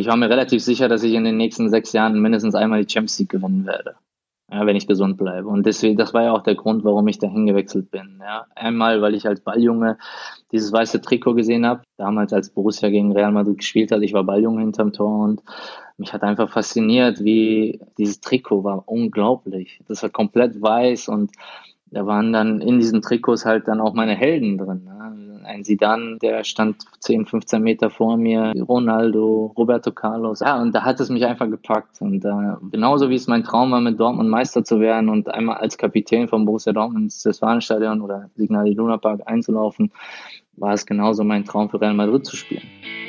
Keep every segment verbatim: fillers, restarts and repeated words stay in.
Ich war mir relativ sicher, dass ich in den nächsten sechs Jahren mindestens einmal die Champions League gewinnen werde, ja, wenn ich gesund bleibe. Und deswegen, das war ja auch der Grund, warum ich dahin gewechselt bin. Ja. Einmal, weil ich als Balljunge dieses weiße Trikot gesehen habe, damals als Borussia gegen Real Madrid gespielt hat. Ich war Balljunge hinterm Tor und mich hat einfach fasziniert, wie dieses Trikot war unglaublich. Das war komplett weiß und da waren dann in diesen Trikots halt dann auch meine Helden drin. Ne? Ein Zidane, der stand zehn, fünfzehn Meter vor mir, Ronaldo, Roberto Carlos. Ja, und da hat es mich einfach gepackt. Und äh, genauso wie es mein Traum war, mit Dortmund Meister zu werden und einmal als Kapitän von Borussia Dortmund ins Westfalenstadion oder Signal Iduna Park einzulaufen, war es genauso mein Traum, für Real Madrid zu spielen.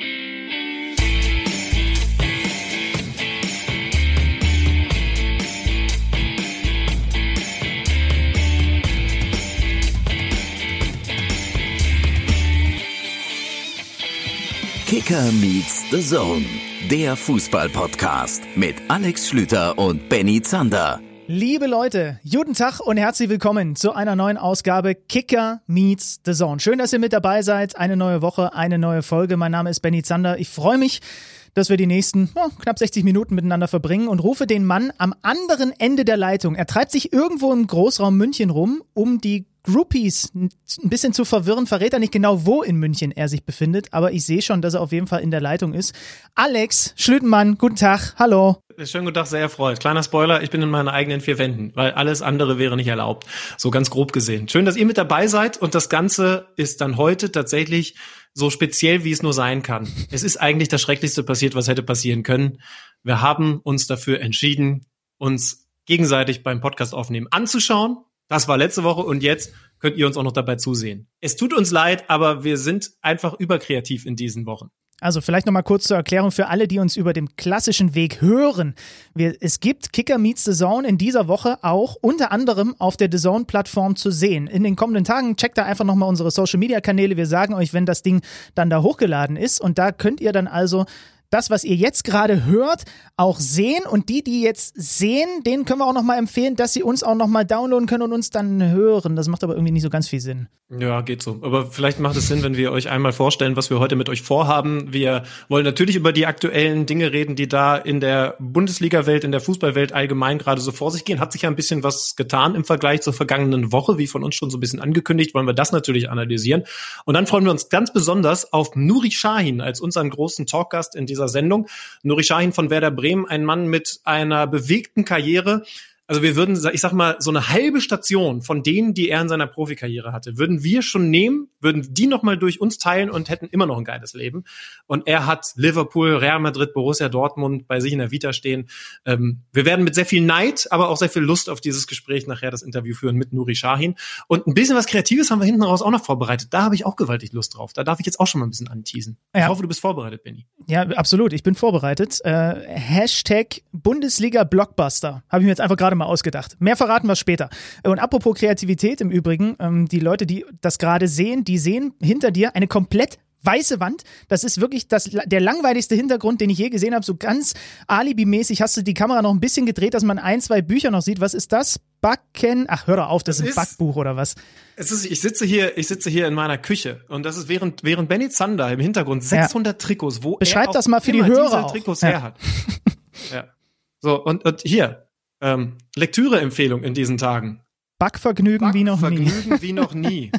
Kicker meets the Zone, der Fußball-Podcast mit Alex Schlüter und Benny Zander. Liebe Leute, guten Tag und herzlich willkommen zu einer neuen Ausgabe Kicker meets the Zone. Schön, dass ihr mit dabei seid. Eine neue Woche, eine neue Folge. Mein Name ist Benny Zander. Ich freue mich, dass wir die nächsten oh, knapp sechzig Minuten miteinander verbringen und rufe den Mann am anderen Ende der Leitung. Er treibt sich irgendwo im Großraum München rum, um die Groupies ein bisschen zu verwirren, verrät er nicht genau, wo in München er sich befindet, aber ich sehe schon, dass er auf jeden Fall in der Leitung ist. Alex Schlütenmann, guten Tag, hallo. Schönen guten Tag, sehr erfreut. Kleiner Spoiler, ich bin in meinen eigenen vier Wänden, weil alles andere wäre nicht erlaubt, so ganz grob gesehen. Schön, dass ihr mit dabei seid und das Ganze ist dann heute tatsächlich so speziell, wie es nur sein kann. Es ist eigentlich das Schrecklichste passiert, was hätte passieren können. Wir haben uns dafür entschieden, uns gegenseitig beim Podcast aufnehmen anzuschauen. Das war letzte Woche und jetzt könnt ihr uns auch noch dabei zusehen. Es tut uns leid, aber wir sind einfach überkreativ in diesen Wochen. Also vielleicht nochmal kurz zur Erklärung für alle, die uns über dem klassischen Weg hören. Wir, es gibt Kicker meets the Zone in dieser Woche auch unter anderem auf der D A Z N-Plattform zu sehen. In den kommenden Tagen checkt da einfach nochmal unsere Social-Media-Kanäle. Wir sagen euch, wenn das Ding dann da hochgeladen ist. Und da könnt ihr dann also das, was ihr jetzt gerade hört, auch sehen. Und die, die jetzt sehen, denen können wir auch nochmal empfehlen, dass sie uns auch nochmal downloaden können und uns dann hören. Das macht aber irgendwie nicht so ganz viel Sinn. Ja, geht so. Aber vielleicht macht es Sinn, wenn wir euch einmal vorstellen, was wir heute mit euch vorhaben. Wir wollen natürlich über die aktuellen Dinge reden, die da in der Bundesliga-Welt, in der Fußballwelt allgemein gerade so vor sich gehen. Hat sich ja ein bisschen was getan im Vergleich zur vergangenen Woche, wie von uns schon so ein bisschen angekündigt, wollen wir das natürlich analysieren. Und dann freuen wir uns ganz besonders auf Nuri Sahin als unseren großen Talkgast in dieser Sendung. Nuri Sahin von Werder Bremen, ein Mann mit einer bewegten Karriere. Also wir würden, ich sag mal, so eine halbe Station von denen, die er in seiner Profikarriere hatte, würden wir schon nehmen, würden die nochmal durch uns teilen und hätten immer noch ein geiles Leben. Und er hat Liverpool, Real Madrid, Borussia Dortmund bei sich in der Vita stehen. Ähm, wir werden mit sehr viel Neid, aber auch sehr viel Lust auf dieses Gespräch nachher das Interview führen mit Nuri Sahin. Und ein bisschen was Kreatives haben wir hinten raus auch noch vorbereitet. Da habe ich auch gewaltig Lust drauf. Da darf ich jetzt auch schon mal ein bisschen anteasen. Ja. Ich hoffe, du bist vorbereitet, Benni. Ja, absolut. Ich bin vorbereitet. Äh, Hashtag Bundesliga Blockbuster. Habe ich mir jetzt einfach gerade mal ausgedacht. Mehr verraten wir später. Und apropos Kreativität im Übrigen, ähm, die Leute, die das gerade sehen, die sehen hinter dir eine komplett weiße Wand. Das ist wirklich das, der langweiligste Hintergrund, den ich je gesehen habe. So ganz alibimäßig hast du die Kamera noch ein bisschen gedreht, dass man ein, zwei Bücher noch sieht. Was ist das? Backen? Ach, hör doch auf, das, das ist ein Backbuch oder was? Es ist, ich sitze hier, ich sitze hier in meiner Küche und das ist während, während Benny Zander im Hintergrund sechshundert ja. Trikots, wo Beschreib er das mal für die Hörer diese Trikots auch. her hat. Ja. So, und, und hier, ähm, Lektüre-Empfehlung in diesen Tagen. Backvergnügen wie noch nie. Backvergnügen wie noch nie.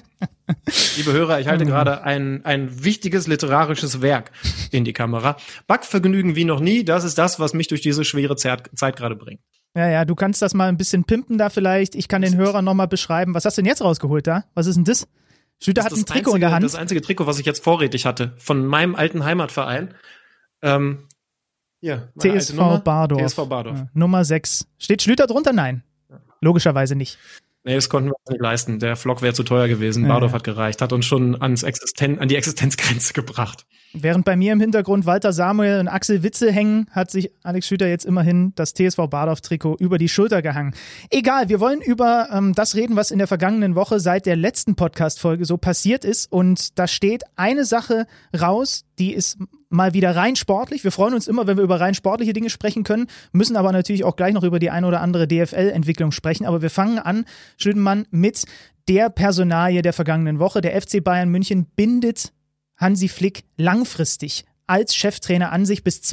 Liebe Hörer, ich halte gerade ein, ein wichtiges literarisches Werk in die Kamera. Backvergnügen wie noch nie, das ist das, was mich durch diese schwere Zeit, Zeit gerade bringt. Ja, ja, du kannst das mal ein bisschen pimpen da vielleicht. Ich kann den Hörern nochmal beschreiben. Was hast du denn jetzt rausgeholt da? Was ist denn das? Schlüter hat ein Trikot einzige, in der Hand. Das einzige Trikot, was ich jetzt vorrätig hatte, von meinem alten Heimatverein. Ähm, hier, T S V Bardorf. T S V Bardorf. Ja, Nummer sechs. Steht Schlüter drunter? Nein. Logischerweise nicht. Nee, das konnten wir uns nicht leisten. Der Flock wäre zu teuer gewesen. Ja, Bardorf ja. hat gereicht, hat uns schon ans Existen- an die Existenzgrenze gebracht. Während bei mir im Hintergrund Walter Samuel und Axel Witze hängen, hat sich Alex Schlüter jetzt immerhin das T S V Bardorf-Trikot über die Schulter gehangen. Egal, wir wollen über ähm, das reden, was in der vergangenen Woche seit der letzten Podcast-Folge so passiert ist. Und da steht eine Sache raus, die ist mal wieder rein sportlich. Wir freuen uns immer, wenn wir über rein sportliche Dinge sprechen können, müssen aber natürlich auch gleich noch über die ein oder andere D F L-Entwicklung sprechen. Aber wir fangen an, Schlütenmann, mit der Personalie der vergangenen Woche. Der F C Bayern München bindet Hansi Flick langfristig als Cheftrainer an sich bis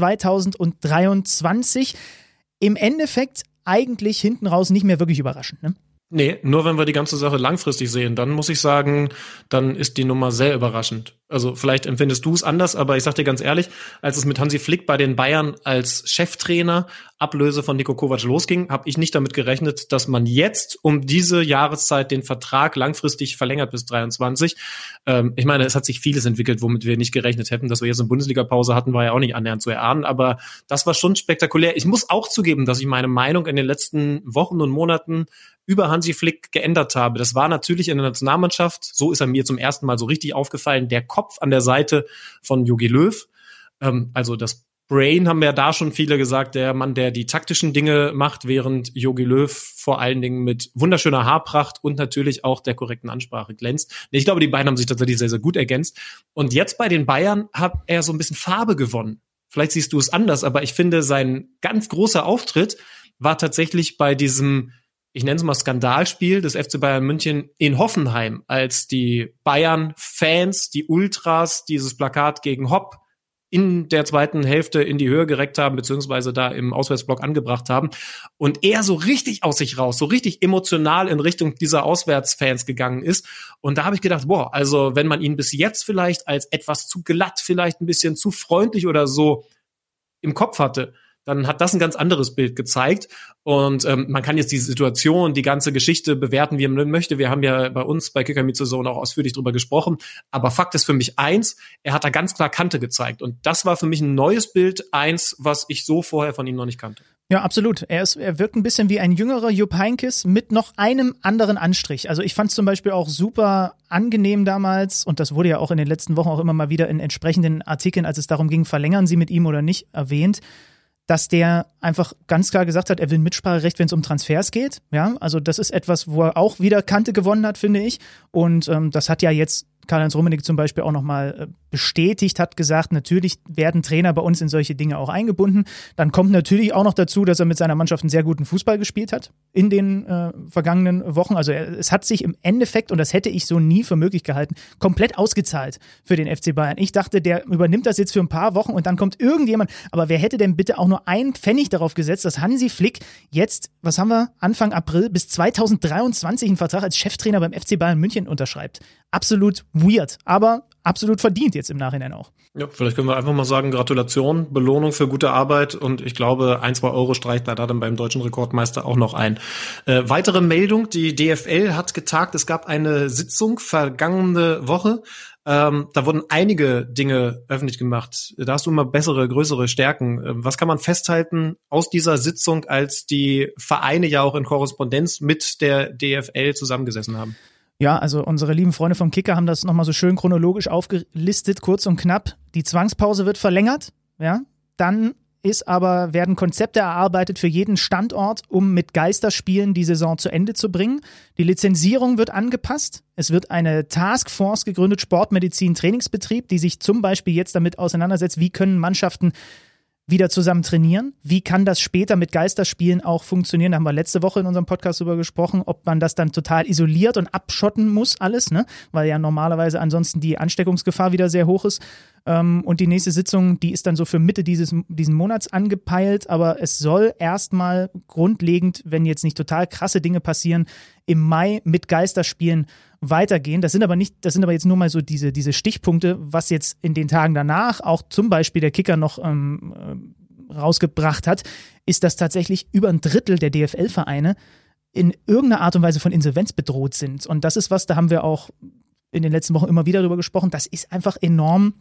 zweitausenddreiundzwanzig. Im Endeffekt eigentlich hinten raus nicht mehr wirklich überraschend, ne? Nee, nur wenn wir die ganze Sache langfristig sehen, dann muss ich sagen, dann ist die Nummer sehr überraschend. Also vielleicht empfindest du es anders, aber ich sag dir ganz ehrlich, als es mit Hansi Flick bei den Bayern als Cheftrainer Ablöse von Niko Kovac losging, habe ich nicht damit gerechnet, dass man jetzt um diese Jahreszeit den Vertrag langfristig verlängert bis dreiundzwanzig. Ähm, ich meine, es hat sich vieles entwickelt, womit wir nicht gerechnet hätten. Dass wir jetzt eine Bundesliga-Pause hatten, war ja auch nicht annähernd zu erahnen, aber das war schon spektakulär. Ich muss auch zugeben, dass ich meine Meinung in den letzten Wochen und Monaten über Hansi Flick geändert habe. Das war natürlich in der Nationalmannschaft, so ist er mir zum ersten Mal so richtig aufgefallen, der Kopf an der Seite von Jogi Löw. Ähm, also das Brain haben ja da schon viele gesagt, der Mann, der die taktischen Dinge macht, während Jogi Löw vor allen Dingen mit wunderschöner Haarpracht und natürlich auch der korrekten Ansprache glänzt. Ich glaube, die beiden haben sich tatsächlich sehr, sehr gut ergänzt. Und jetzt bei den Bayern hat er so ein bisschen Farbe gewonnen. Vielleicht siehst du es anders, aber ich finde, sein ganz großer Auftritt war tatsächlich bei diesem, ich nenne es mal Skandalspiel des F C Bayern München in Hoffenheim, als die Bayern-Fans, die Ultras, dieses Plakat gegen Hopp in der zweiten Hälfte in die Höhe gereckt haben, beziehungsweise da im Auswärtsblock angebracht haben. Und er so richtig aus sich raus, so richtig emotional in Richtung dieser Auswärtsfans gegangen ist. Und da habe ich gedacht, boah, also wenn man ihn bis jetzt vielleicht als etwas zu glatt, vielleicht ein bisschen zu freundlich oder so im Kopf hatte, dann hat das ein ganz anderes Bild gezeigt. Und ähm, man kann jetzt die Situation, die ganze Geschichte bewerten, wie man möchte. Wir haben ja bei uns bei Kicker Meets the Zone auch ausführlich drüber gesprochen. Aber Fakt ist für mich eins, er hat da ganz klar Kante gezeigt. Und das war für mich ein neues Bild, eins, was ich so vorher von ihm noch nicht kannte. Ja, absolut. Er, ist, er wirkt ein bisschen wie ein jüngerer Jupp Heynckes mit noch einem anderen Anstrich. Also ich fand es zum Beispiel auch super angenehm damals, und das wurde ja auch in den letzten Wochen auch immer mal wieder in entsprechenden Artikeln, als es darum ging, verlängern Sie mit ihm oder nicht, erwähnt, dass der einfach ganz klar gesagt hat, er will Mitspracherecht, wenn es um Transfers geht. Ja, also das ist etwas, wo er auch wieder Kante gewonnen hat, finde ich. Und ähm, das hat ja jetzt Karl-Heinz Rummenigge zum Beispiel auch nochmal äh, bestätigt, hat gesagt, natürlich werden Trainer bei uns in solche Dinge auch eingebunden. Dann kommt natürlich auch noch dazu, dass er mit seiner Mannschaft einen sehr guten Fußball gespielt hat in den äh, vergangenen Wochen. Also er, es hat sich im Endeffekt, und das hätte ich so nie für möglich gehalten, komplett ausgezahlt für den F C Bayern. Ich dachte, der übernimmt das jetzt für ein paar Wochen und dann kommt irgendjemand. Aber wer hätte denn bitte auch nur einen Pfennig darauf gesetzt, dass Hansi Flick jetzt, was haben wir, Anfang April bis zweitausenddreiundzwanzig einen Vertrag als Cheftrainer beim F C Bayern München unterschreibt? Absolut weird, aber absolut verdient jetzt im Nachhinein auch. Ja, vielleicht können wir einfach mal sagen, Gratulation, Belohnung für gute Arbeit, und ich glaube, ein, zwei Euro streicht er da dann beim deutschen Rekordmeister auch noch ein. Äh, weitere Meldung, die D F L hat getagt, es gab eine Sitzung vergangene Woche, ähm, da wurden einige Dinge öffentlich gemacht. Da hast du immer bessere, größere Stärken. Ähm, was kann man festhalten aus dieser Sitzung, als die Vereine ja auch in Korrespondenz mit der D F L zusammengesessen haben? Ja, also unsere lieben Freunde vom Kicker haben das nochmal so schön chronologisch aufgelistet, kurz und knapp. Die Zwangspause wird verlängert, ja. Dann ist aber, werden Konzepte erarbeitet für jeden Standort, um mit Geisterspielen die Saison zu Ende zu bringen. Die Lizenzierung wird angepasst. Es wird eine Taskforce gegründet, Sportmedizin Trainingsbetrieb, die sich zum Beispiel jetzt damit auseinandersetzt, wie können Mannschaften wieder zusammen trainieren. Wie kann das später mit Geisterspielen auch funktionieren? Da haben wir letzte Woche in unserem Podcast drüber gesprochen, ob man das dann total isoliert und abschotten muss alles, ne? Weil ja normalerweise ansonsten die Ansteckungsgefahr wieder sehr hoch ist. Und die nächste Sitzung, die ist dann so für Mitte dieses diesen Monats angepeilt, aber es soll erstmal grundlegend, wenn jetzt nicht total krasse Dinge passieren, im Mai mit Geisterspielen weitergehen. Das sind aber nicht, das sind aber jetzt nur mal so diese, diese Stichpunkte, was jetzt in den Tagen danach auch zum Beispiel der Kicker noch ähm, rausgebracht hat, ist, dass tatsächlich über ein Drittel der D F L-Vereine in irgendeiner Art und Weise von Insolvenz bedroht sind. Und das ist was, da haben wir auch in den letzten Wochen immer wieder drüber gesprochen, das ist einfach enorm,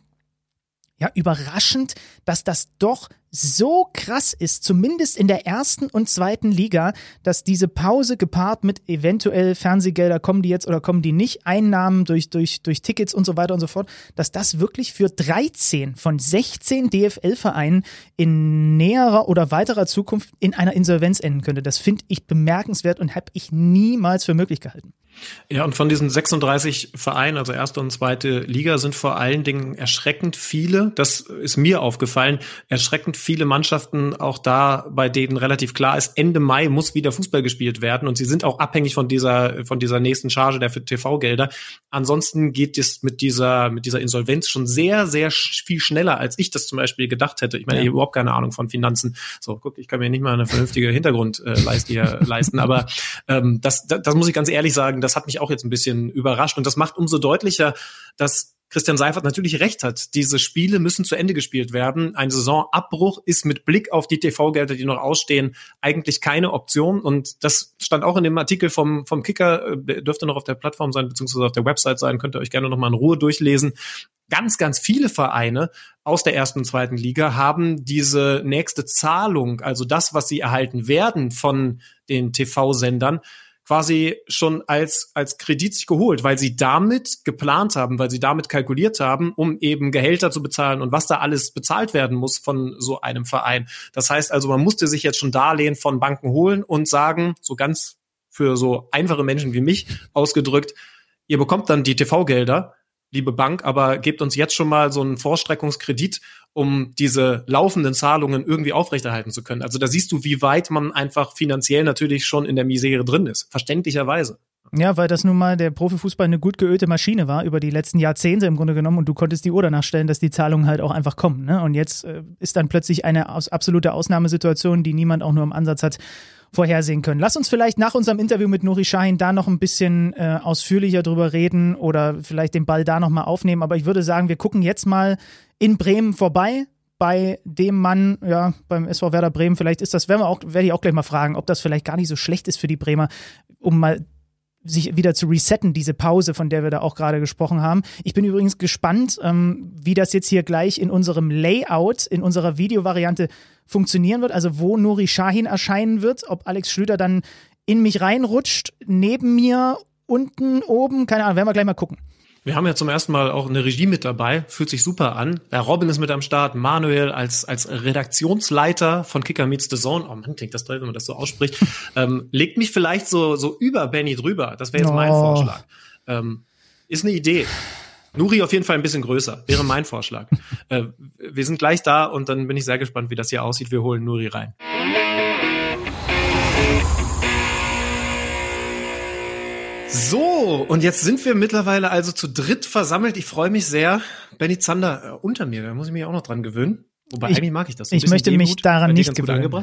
ja, überraschend, dass das doch so krass ist, zumindest in der ersten und zweiten Liga, dass diese Pause gepaart mit eventuell Fernsehgelder, kommen die jetzt oder kommen die nicht, Einnahmen durch, durch, durch Tickets und so weiter und so fort, dass das wirklich für dreizehn von sechzehn D F L-Vereinen in näherer oder weiterer Zukunft in einer Insolvenz enden könnte. Das finde ich bemerkenswert und habe ich niemals für möglich gehalten. Ja, und von diesen sechsunddreißig Vereinen, also erste und zweite Liga, sind vor allen Dingen erschreckend viele, das ist mir aufgefallen, erschreckend viele Mannschaften auch da, bei denen relativ klar ist, Ende Mai muss wieder Fußball gespielt werden und sie sind auch abhängig von dieser von dieser nächsten Charge der T V-Gelder. Ansonsten geht es mit dieser mit dieser Insolvenz schon sehr, sehr viel schneller, als ich das zum Beispiel gedacht hätte. Ich meine, ja. Ich habe überhaupt keine Ahnung von Finanzen. So, guck, ich kann mir nicht mal eine vernünftige Hintergrundleistung äh, leisten, aber ähm, das, das, das muss ich ganz ehrlich sagen, das hat mich auch jetzt ein bisschen überrascht und das macht umso deutlicher, dass Christian Seifert natürlich recht hat. Diese Spiele müssen zu Ende gespielt werden. Ein Saisonabbruch ist mit Blick auf die T V-Gelder, die noch ausstehen, eigentlich keine Option. Und das stand auch in dem Artikel vom, vom Kicker, der dürfte noch auf der Plattform sein, beziehungsweise auf der Website sein, könnt ihr euch gerne noch mal in Ruhe durchlesen. Ganz, ganz viele Vereine aus der ersten und zweiten Liga haben diese nächste Zahlung, also das, was sie erhalten werden von den T V-Sendern, quasi schon als als Kredit sich geholt, weil sie damit geplant haben, weil sie damit kalkuliert haben, um eben Gehälter zu bezahlen und was da alles bezahlt werden muss von so einem Verein. Das heißt also, man musste sich jetzt schon Darlehen von Banken holen und sagen, so ganz für so einfache Menschen wie mich ausgedrückt, ihr bekommt dann die T V-Gelder, liebe Bank, aber gebt uns jetzt schon mal so einen Vorstreckungskredit, um diese laufenden Zahlungen irgendwie aufrechterhalten zu können. Also da siehst du, wie weit man einfach finanziell natürlich schon in der Misere drin ist. Verständlicherweise. Ja, weil das nun mal der Profifußball eine gut geölte Maschine war über die letzten Jahrzehnte im Grunde genommen und du konntest die Uhr danach stellen, dass die Zahlungen halt auch einfach kommen. Ne? Und jetzt äh, ist dann plötzlich eine aus, absolute Ausnahmesituation, die niemand auch nur im Ansatz hat vorhersehen können. Lass uns vielleicht nach unserem Interview mit Nuri Sahin da noch ein bisschen äh, ausführlicher drüber reden oder vielleicht den Ball da nochmal aufnehmen. Aber ich würde sagen, wir gucken jetzt mal in Bremen vorbei bei dem Mann, ja, beim S V Werder Bremen. Vielleicht ist das, werden wir auch, werde ich auch gleich mal fragen, ob das vielleicht gar nicht so schlecht ist für die Bremer, um mal sich wieder zu resetten, diese Pause, von der wir da auch gerade gesprochen haben. Ich bin übrigens gespannt, ähm, wie das jetzt hier gleich in unserem Layout, in unserer Videovariante funktionieren wird, also wo Nuri Sahin erscheinen wird, ob Alex Schlüter dann in mich reinrutscht, neben mir, unten, oben, keine Ahnung, werden wir gleich mal gucken. Wir haben ja zum ersten Mal auch eine Regie mit dabei, fühlt sich super an. Der Robin ist mit am Start, Manuel als als Redaktionsleiter von Kicker Meets the Zone. Oh Mann, klingt das toll, wenn man das so ausspricht. ähm, legt mich vielleicht so so über Benny drüber. Das wäre jetzt oh. mein Vorschlag. Ähm, ist eine Idee. Nuri auf jeden Fall ein bisschen größer, wäre mein Vorschlag. äh, wir sind gleich da und dann bin ich sehr gespannt, wie das hier aussieht. Wir holen Nuri rein. So, und jetzt sind wir mittlerweile also zu dritt versammelt. Ich freue mich sehr. Benny Zander äh, unter mir, da muss ich mich auch noch dran gewöhnen. Wobei, ich, eigentlich mag ich das. So ich möchte Demut, mich daran nicht gewöhnen.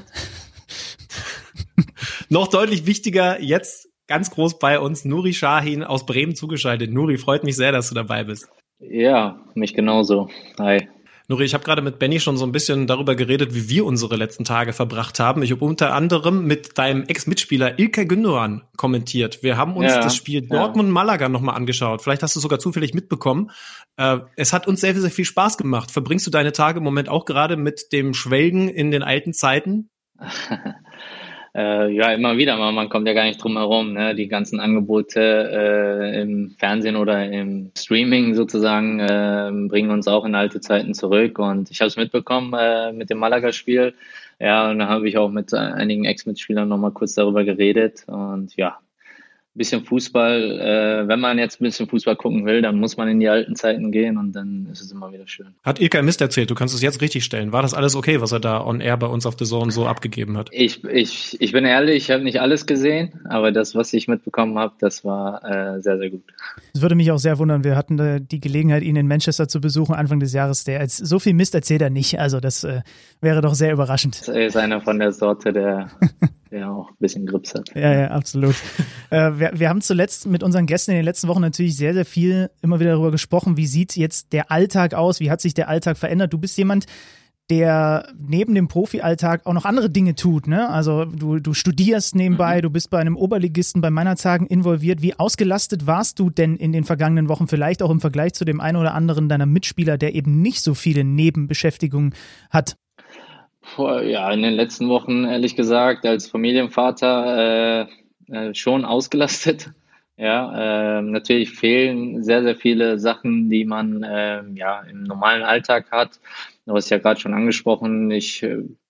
Noch deutlich wichtiger, jetzt ganz groß bei uns, Nuri Sahin aus Bremen zugeschaltet. Nuri, freut mich sehr, dass du dabei bist. Ja, mich genauso. Hi. Nuri, ich habe gerade mit Benny schon so ein bisschen darüber geredet, wie wir unsere letzten Tage verbracht haben. Ich habe unter anderem mit deinem Ex-Mitspieler İlkay Gündoğan kommentiert. Wir haben uns ja, das Spiel ja. Dortmund-Malaga nochmal angeschaut. Vielleicht hast du sogar zufällig mitbekommen. Äh, es hat uns sehr, sehr viel Spaß gemacht. Verbringst du deine Tage im Moment auch gerade mit dem Schwelgen in den alten Zeiten? Äh, ja, immer wieder mal, man kommt ja gar nicht drum herum, ne? Die ganzen Angebote äh, im Fernsehen oder im Streaming sozusagen äh, bringen uns auch in alte Zeiten zurück und ich habe es mitbekommen äh, mit dem Malaga-Spiel, ja, und da habe ich auch mit einigen Ex-Mitspielern nochmal kurz darüber geredet und ja, ein bisschen Fußball, äh, wenn man jetzt ein bisschen Fußball gucken will, dann muss man in die alten Zeiten gehen und dann ist es immer wieder schön. Hat İlkay Mist erzählt, du kannst es jetzt richtig stellen. War das alles okay, was er da on air bei uns auf The Zone so abgegeben hat? Ich, ich, ich bin ehrlich, ich habe nicht alles gesehen, aber das, was ich mitbekommen habe, das war äh, sehr, sehr gut. Das würde mich auch sehr wundern. Wir hatten äh, die Gelegenheit, ihn in Manchester zu besuchen Anfang des Jahres. Der als so viel Mist erzählt er nicht, also das äh, wäre doch sehr überraschend. Er ist einer von der Sorte, der... der auch ein bisschen Grips hat. Ja, ja, absolut. äh, wir, wir haben zuletzt mit unseren Gästen in den letzten Wochen natürlich sehr, sehr viel immer wieder darüber gesprochen, wie sieht jetzt der Alltag aus, wie hat sich der Alltag verändert. Du bist jemand, der neben dem Profi-Alltag auch noch andere Dinge tut, ne? Also du, du studierst nebenbei, mhm. du bist bei einem Oberligisten bei Meinerzhagen involviert. Wie ausgelastet warst du denn in den vergangenen Wochen, vielleicht auch im Vergleich zu dem einen oder anderen deiner Mitspieler, der eben nicht so viele Nebenbeschäftigungen hat? Ja, in den letzten Wochen, ehrlich gesagt, als Familienvater äh, äh, schon ausgelastet. Ja, äh, natürlich fehlen sehr, sehr viele Sachen, die man äh, ja im normalen Alltag hat. Du hast ja gerade schon angesprochen, ich äh,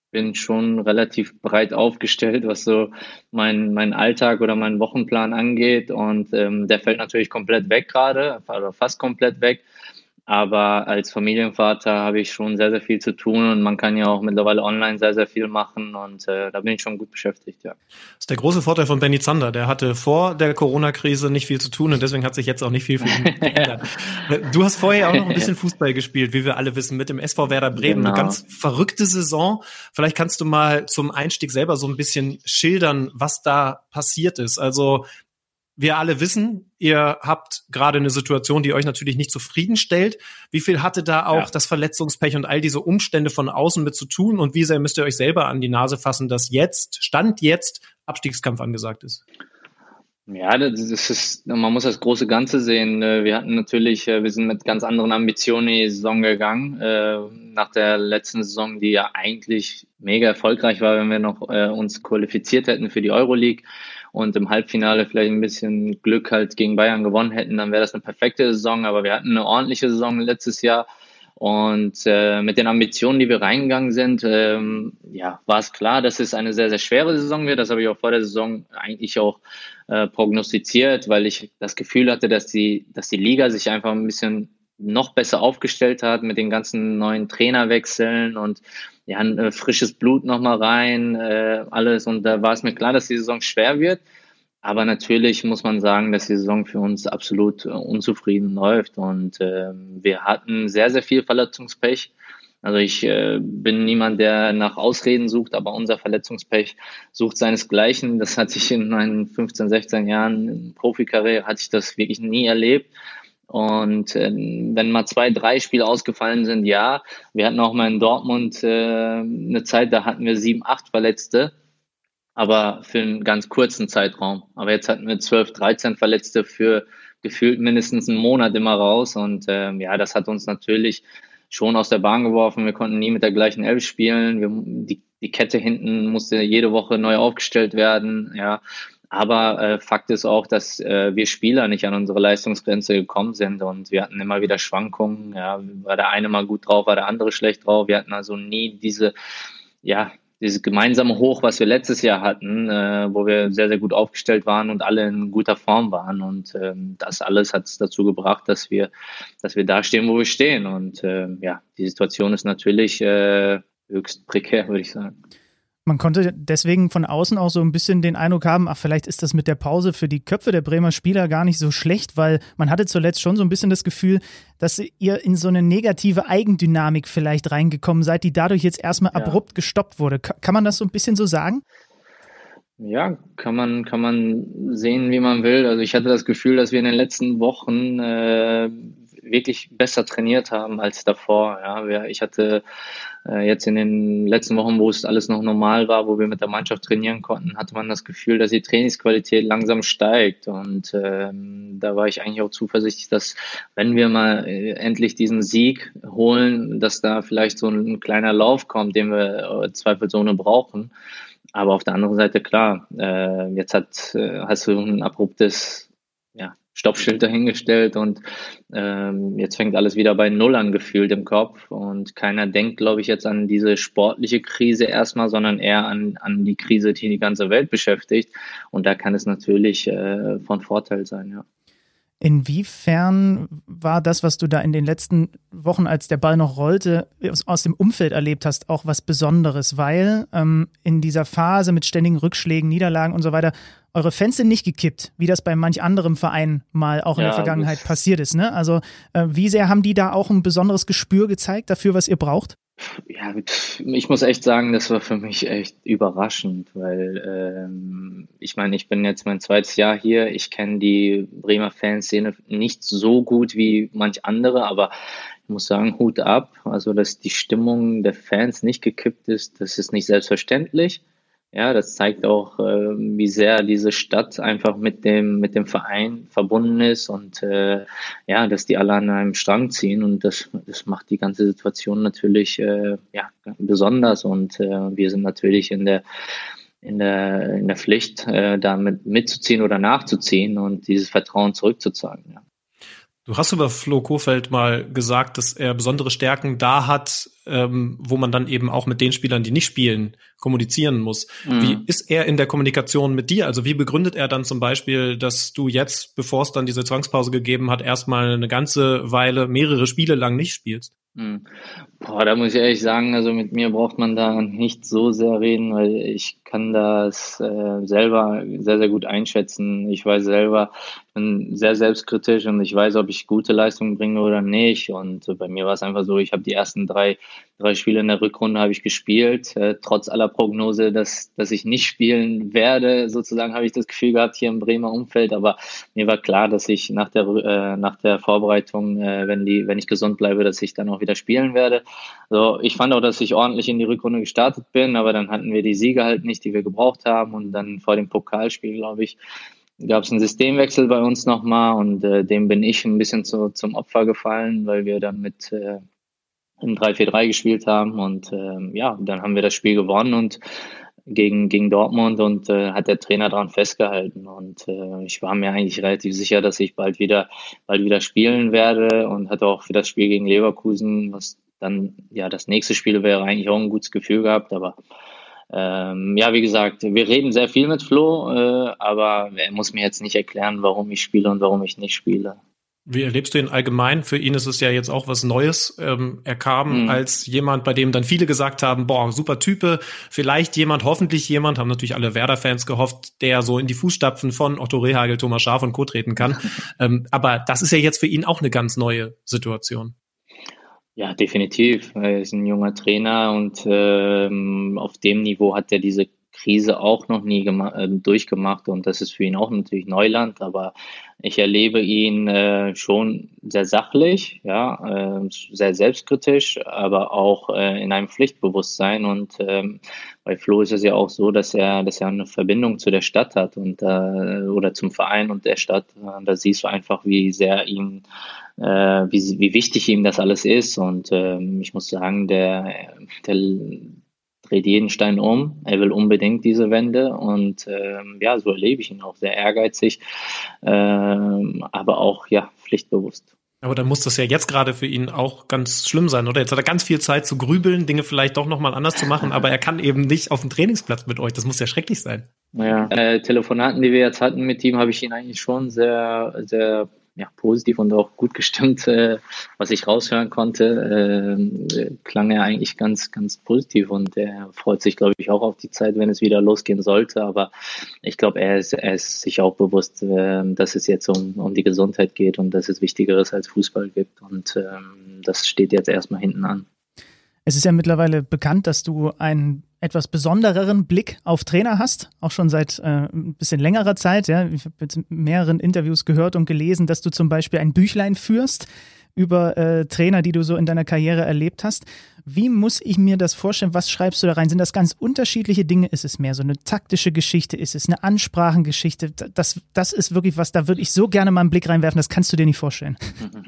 bin schon relativ breit aufgestellt, was so mein, mein Alltag oder meinen Wochenplan angeht. Und ähm, der fällt natürlich komplett weg gerade, oder fast komplett weg. Aber als Familienvater habe ich schon sehr, sehr viel zu tun und man kann ja auch mittlerweile online sehr, sehr viel machen und äh, da bin ich schon gut beschäftigt, ja. Das ist der große Vorteil von Benny Zander. Der hatte vor der Corona-Krise nicht viel zu tun und deswegen hat sich jetzt auch nicht viel für ihn geändert. Du hast vorher auch noch ein bisschen Fußball gespielt, wie wir alle wissen, mit dem S V Werder Bremen. Genau. Eine ganz verrückte Saison. Vielleicht kannst du mal zum Einstieg selber so ein bisschen schildern, was da passiert ist. Also wir alle wissen, ihr habt gerade eine Situation, die euch natürlich nicht zufriedenstellt. Wie viel hatte da auch ja. das Verletzungspech und all diese Umstände von außen mit zu tun? Und wie sehr müsst ihr euch selber an die Nase fassen, dass jetzt, Stand jetzt, Abstiegskampf angesagt ist? Ja, das ist, man muss das große Ganze sehen. Wir hatten natürlich, wir sind mit ganz anderen Ambitionen in die Saison gegangen. Nach der letzten Saison, die ja eigentlich mega erfolgreich war, wenn wir noch uns qualifiziert hätten für die Euroleague und im Halbfinale vielleicht ein bisschen Glück halt gegen Bayern gewonnen hätten, dann wäre das eine perfekte Saison. Aber wir hatten eine ordentliche Saison letztes Jahr. Und äh, mit den Ambitionen, die wir reingegangen sind, ähm, ja, war es klar, dass es eine sehr, sehr schwere Saison wird. Das habe ich auch vor der Saison eigentlich auch äh, prognostiziert, weil ich das Gefühl hatte, dass die, dass die Liga sich einfach ein bisschen noch besser aufgestellt hat mit den ganzen neuen Trainerwechseln und ja, ein äh, frisches Blut nochmal rein, äh, alles. Und da war es mir klar, dass die Saison schwer wird. Aber natürlich muss man sagen, dass die Saison für uns absolut äh, unzufrieden läuft und äh, wir hatten sehr, sehr viel Verletzungspech. Also ich äh, bin niemand, der nach Ausreden sucht, aber unser Verletzungspech sucht seinesgleichen. Das hatte ich in meinen fünfzehn, sechzehn Jahren in Profikarriere, hatte ich das wirklich nie erlebt. Und äh, wenn mal zwei, drei Spiele ausgefallen sind, ja. Wir hatten auch mal in Dortmund äh, eine Zeit, da hatten wir sieben, acht Verletzte. Aber für einen ganz kurzen Zeitraum. Aber jetzt hatten wir zwölf, dreizehn Verletzte für gefühlt mindestens einen Monat immer raus. Und ähm, ja, das hat uns natürlich schon aus der Bahn geworfen. Wir konnten nie mit der gleichen Elf spielen. Wir, die, die Kette hinten musste jede Woche neu aufgestellt werden. Ja, aber äh, Fakt ist auch, dass äh, wir Spieler nicht an unsere Leistungsgrenze gekommen sind. Und wir hatten immer wieder Schwankungen. Ja, war der eine mal gut drauf, war der andere schlecht drauf. Wir hatten also nie diese, ja, dieses gemeinsame Hoch, was wir letztes Jahr hatten, äh, wo wir sehr, sehr gut aufgestellt waren und alle in guter Form waren. Und ähm, das alles hat es dazu gebracht, dass wir, dass wir da stehen, wo wir stehen. Und äh, ja, die Situation ist natürlich äh, höchst prekär, würde ich sagen. Man konnte deswegen von außen auch so ein bisschen den Eindruck haben, ach, vielleicht ist das mit der Pause für die Köpfe der Bremer Spieler gar nicht so schlecht, weil man hatte zuletzt schon so ein bisschen das Gefühl, dass ihr in so eine negative Eigendynamik vielleicht reingekommen seid, die dadurch jetzt erstmal ja. abrupt gestoppt wurde. Kann man das so ein bisschen so sagen? Ja, kann man, kann man sehen, wie man will. Also ich hatte das Gefühl, dass wir in den letzten Wochen äh, wirklich besser trainiert haben als davor. Ja, ich hatte äh, jetzt in den letzten Wochen, wo es alles noch normal war, wo wir mit der Mannschaft trainieren konnten, hatte man das Gefühl, dass die Trainingsqualität langsam steigt. Und ähm, da war ich eigentlich auch zuversichtlich, dass wenn wir mal äh, endlich diesen Sieg holen, dass da vielleicht so ein, ein kleiner Lauf kommt, den wir äh, zweifelsohne brauchen. Aber auf der anderen Seite, klar, äh, jetzt hat, äh, hast du ein abruptes ja, Stoppschild dahingestellt und ähm, jetzt fängt alles wieder bei Null an gefühlt im Kopf und keiner denkt, glaube ich, jetzt an diese sportliche Krise erstmal, sondern eher an, an die Krise, die die ganze Welt beschäftigt und da kann es natürlich äh, von Vorteil sein, ja. Inwiefern war das, was du da in den letzten Wochen, als der Ball noch rollte, aus dem Umfeld erlebt hast, auch was Besonderes? Weil ähm, in dieser Phase mit ständigen Rückschlägen, Niederlagen und so weiter, eure Fans sind nicht gekippt, wie das bei manch anderem Verein mal auch in ja, der Vergangenheit passiert ist. Ne? Also äh, wie sehr haben die da auch ein besonderes Gespür gezeigt dafür, was ihr braucht? Ja, ich muss echt sagen, das war für mich echt überraschend, weil ähm, ich meine, ich bin jetzt mein zweites Jahr hier, ich kenne die Bremer Fanszene nicht so gut wie manch andere, aber ich muss sagen, Hut ab, also dass die Stimmung der Fans nicht gekippt ist, das ist nicht selbstverständlich. Ja, das zeigt auch, äh, wie sehr diese Stadt einfach mit dem mit dem Verein verbunden ist und äh, ja, dass die alle an einem Strang ziehen und das das macht die ganze Situation natürlich äh, ja besonders und äh, wir sind natürlich in der in der in der Pflicht, äh, damit mitzuziehen oder nachzuziehen und dieses Vertrauen zurückzuzahlen. Ja. Du hast über Flo Kofeld mal gesagt, dass er besondere Stärken da hat, ähm, wo man dann eben auch mit den Spielern, die nicht spielen, kommunizieren muss. Mhm. Wie ist er in der Kommunikation mit dir? Also wie begründet er dann zum Beispiel, dass du jetzt, bevor es dann diese Zwangspause gegeben hat, erstmal eine ganze Weile, mehrere Spiele lang nicht spielst? Mhm. Boah, da muss ich ehrlich sagen, also mit mir braucht man da nicht so sehr reden, weil ich kann das äh, selber sehr, sehr gut einschätzen. Ich weiß selber, ich bin sehr selbstkritisch und ich weiß, ob ich gute Leistungen bringe oder nicht. Und äh, bei mir war es einfach so, ich habe die ersten drei, drei Spiele in der Rückrunde habe ich gespielt, äh, trotz aller Prognose, dass, dass ich nicht spielen werde. Sozusagen habe ich das Gefühl gehabt hier im Bremer Umfeld, aber mir war klar, dass ich nach der, äh, nach der Vorbereitung, äh, wenn die, wenn ich gesund bleibe, dass ich dann auch wieder spielen werde. Also ich fand auch, dass ich ordentlich in die Rückrunde gestartet bin, aber dann hatten wir die Siege halt nicht, die wir gebraucht haben, und dann vor dem Pokalspiel, glaube ich, gab es einen Systemwechsel bei uns nochmal, und äh, dem bin ich ein bisschen zu, zum Opfer gefallen, weil wir dann mit äh, im drei vier drei gespielt haben, und äh, ja, dann haben wir das Spiel gewonnen und gegen gegen Dortmund, und äh, hat der Trainer daran festgehalten, und äh, ich war mir eigentlich relativ sicher, dass ich bald wieder bald wieder spielen werde, und hatte auch für das Spiel gegen Leverkusen, was dann ja das nächste Spiel wäre, eigentlich auch ein gutes Gefühl gehabt, aber ähm, ja, wie gesagt, wir reden sehr viel mit Flo, äh, aber er muss mir jetzt nicht erklären, warum ich spiele und warum ich nicht spiele. Wie erlebst du ihn allgemein? Für ihn ist es ja jetzt auch was Neues. Ähm, er kam mhm. als jemand, bei dem dann viele gesagt haben, boah, super Type, vielleicht jemand, hoffentlich jemand, haben natürlich alle Werder-Fans gehofft, der so in die Fußstapfen von Otto Rehhagel, Thomas Schaaf und Co. treten kann. ähm, aber das ist ja jetzt für ihn auch eine ganz neue Situation. Ja, definitiv. Er ist ein junger Trainer, und ähm, auf dem Niveau hat er diese Krise auch noch nie gema- äh, durchgemacht, und das ist für ihn auch natürlich Neuland, aber ich erlebe ihn äh, schon sehr sachlich, ja, äh, sehr selbstkritisch, aber auch äh, in einem Pflichtbewusstsein, und ähm, bei Flo ist es ja auch so, dass er, dass er eine Verbindung zu der Stadt hat, und äh, oder zum Verein und der Stadt. Da siehst du einfach, wie sehr ihm Äh, wie, wie wichtig ihm das alles ist, und ähm, ich muss sagen, der, der dreht jeden Stein um. Er will unbedingt diese Wende, und ähm, ja, so erlebe ich ihn auch, sehr ehrgeizig, ähm, aber auch ja pflichtbewusst. Aber dann muss das ja jetzt gerade für ihn auch ganz schlimm sein, oder? Jetzt hat er ganz viel Zeit zu grübeln, Dinge vielleicht doch nochmal anders zu machen, aber er kann eben nicht auf den Trainingsplatz mit euch. Das muss ja schrecklich sein. Ja, äh, Telefonaten, die wir jetzt hatten mit ihm, habe ich ihn eigentlich schon sehr, sehr ja, positiv und auch gut gestimmt, äh, was ich raushören konnte, äh, klang er eigentlich ganz, ganz positiv, und er freut sich, glaube ich, auch auf die Zeit, wenn es wieder losgehen sollte, aber ich glaube, er ist, er ist sich auch bewusst, äh, dass es jetzt um, um die Gesundheit geht und dass es Wichtigeres als Fußball gibt, und ähm, das steht jetzt erstmal hinten an. Es ist ja mittlerweile bekannt, dass du einen etwas besondereren Blick auf Trainer hast, auch schon seit äh, ein bisschen längerer Zeit. Ja. Ich habe jetzt mehreren Interviews gehört und gelesen, dass du zum Beispiel ein Büchlein führst über äh, Trainer, die du so in deiner Karriere erlebt hast. Wie muss ich mir das vorstellen? Was schreibst du da rein? Sind das ganz unterschiedliche Dinge? Ist es mehr so eine taktische Geschichte? Ist es eine Ansprachengeschichte? Das, das ist wirklich was, da würde ich so gerne mal einen Blick reinwerfen, das kannst du dir nicht vorstellen.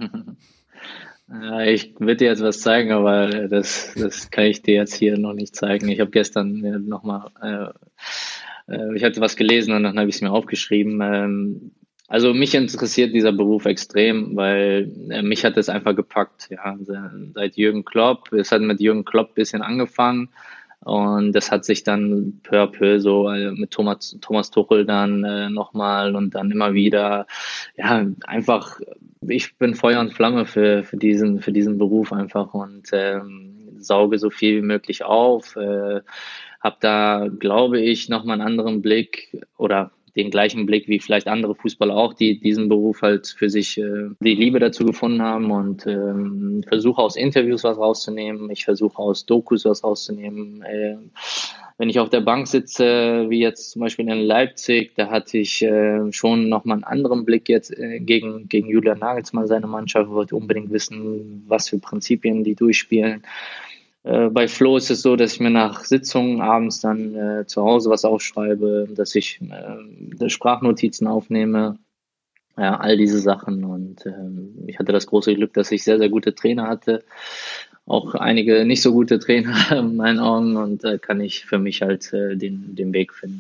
Ja, ich würde dir jetzt was zeigen, aber das, das kann ich dir jetzt hier noch nicht zeigen. Ich habe gestern nochmal, äh, äh, ich hatte was gelesen und dann habe ich es mir aufgeschrieben. Ähm, also mich interessiert dieser Beruf extrem, weil äh, mich hat es einfach gepackt. Ja, seit Jürgen Klopp, es hat mit Jürgen Klopp ein bisschen angefangen. Und das hat sich dann peu à peu so äh, mit Thomas, Thomas Tuchel dann äh, nochmal und dann immer wieder, ja, einfach, ich bin Feuer und Flamme für, für diesen, für diesen Beruf einfach, und ähm, sauge so viel wie möglich auf, äh, habe da, glaube ich, nochmal einen anderen Blick oder den gleichen Blick wie vielleicht andere Fußballer auch, die diesen Beruf halt für sich äh, die Liebe dazu gefunden haben, und ähm, versuche aus Interviews was rauszunehmen, ich versuche aus Dokus was rauszunehmen. Äh, wenn ich auf der Bank sitze, wie jetzt zum Beispiel in Leipzig, da hatte ich äh, schon nochmal einen anderen Blick jetzt äh, gegen, gegen Julian Nagelsmann, seine Mannschaft, wollte unbedingt wissen, was für Prinzipien die durchspielen. Äh, bei Flo ist es so, dass ich mir nach Sitzungen abends dann äh, zu Hause was aufschreibe, dass ich äh, Sprachnotizen aufnehme, ja, all diese Sachen, und äh, ich hatte das große Glück, dass ich sehr, sehr gute Trainer hatte, auch einige nicht so gute Trainer in meinen Augen, und da äh, kann ich für mich halt äh, den, den Weg finden.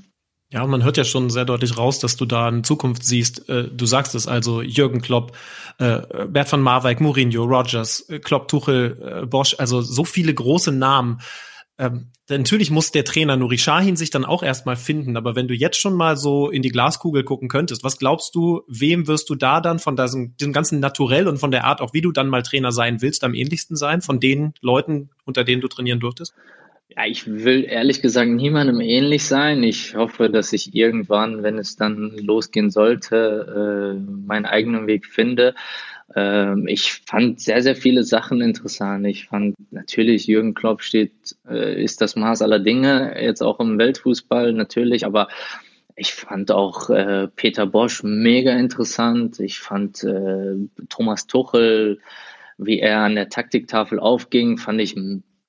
Ja, und man hört ja schon sehr deutlich raus, dass du da eine Zukunft siehst. Du sagst es also, Jürgen Klopp, Bert van Marwijk, Mourinho, Rodgers, Klopp, Tuchel, Bosch, also so viele große Namen. Ähm, natürlich muss der Trainer Nuri Sahin sich dann auch erstmal finden, aber wenn du jetzt schon mal so in die Glaskugel gucken könntest, was glaubst du, wem wirst du da dann von diesem, diesem ganzen Naturell und von der Art, auch wie du dann mal Trainer sein willst, am ähnlichsten sein, von den Leuten, unter denen du trainieren durftest? Ja, ich will ehrlich gesagt niemandem ähnlich sein. Ich hoffe, dass ich irgendwann, wenn es dann losgehen sollte, äh, meinen eigenen Weg finde. Ähm, ich fand sehr, sehr viele Sachen interessant. Ich fand natürlich, Jürgen Klopp steht, äh, ist das Maß aller Dinge, jetzt auch im Weltfußball natürlich, aber ich fand auch äh, Peter Bosch mega interessant. Ich fand äh, Thomas Tuchel, wie er an der Taktiktafel aufging, fand ich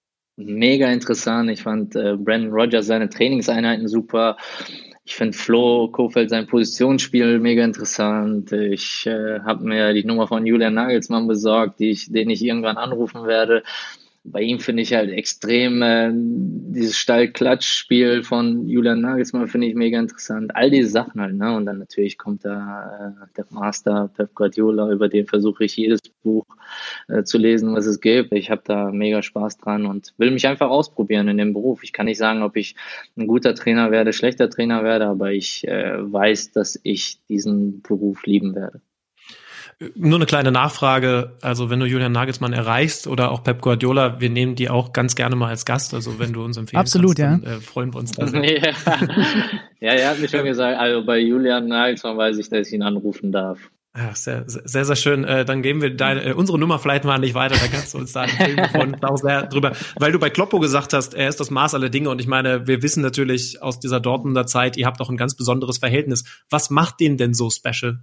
mega interessant. Ich fand äh, Brendan Rodgers seine Trainingseinheiten super. Ich finde Flo Kofeld sein Positionsspiel mega interessant. Ich äh, habe mir die Nummer von Julian Nagelsmann besorgt, die ich, den ich irgendwann anrufen werde. Bei ihm finde ich halt extrem äh, dieses Stall-Klatsch-Spiel von Julian Nagelsmann finde ich mega interessant. All diese Sachen halt, ne? Und dann natürlich kommt da äh, der Master Pep Guardiola, über den versuche ich jedes Buch äh, zu lesen, was es gibt. Ich habe da mega Spaß dran und will mich einfach ausprobieren in dem Beruf. Ich kann nicht sagen, ob ich ein guter Trainer werde, schlechter Trainer werde, aber ich äh, weiß, dass ich diesen Beruf lieben werde. Nur eine kleine Nachfrage, also wenn du Julian Nagelsmann erreichst oder auch Pep Guardiola, wir nehmen die auch ganz gerne mal als Gast, also wenn du uns empfehlen Absolut, kannst, ja. dann äh, freuen wir uns da sehr. ja. ja, er hat mir schon gesagt, also bei Julian Nagelsmann weiß ich, dass ich ihn anrufen darf. Ja, sehr, sehr, sehr schön. Äh, dann geben wir deine, äh, unsere Nummer vielleicht mal nicht weiter, da kannst du uns da empfehlen von auch sehr drüber. Weil du bei Kloppo gesagt hast, er ist das Maß aller Dinge und ich meine, wir wissen natürlich aus dieser Dortmunder Zeit, ihr habt auch ein ganz besonderes Verhältnis. Was macht den denn so special?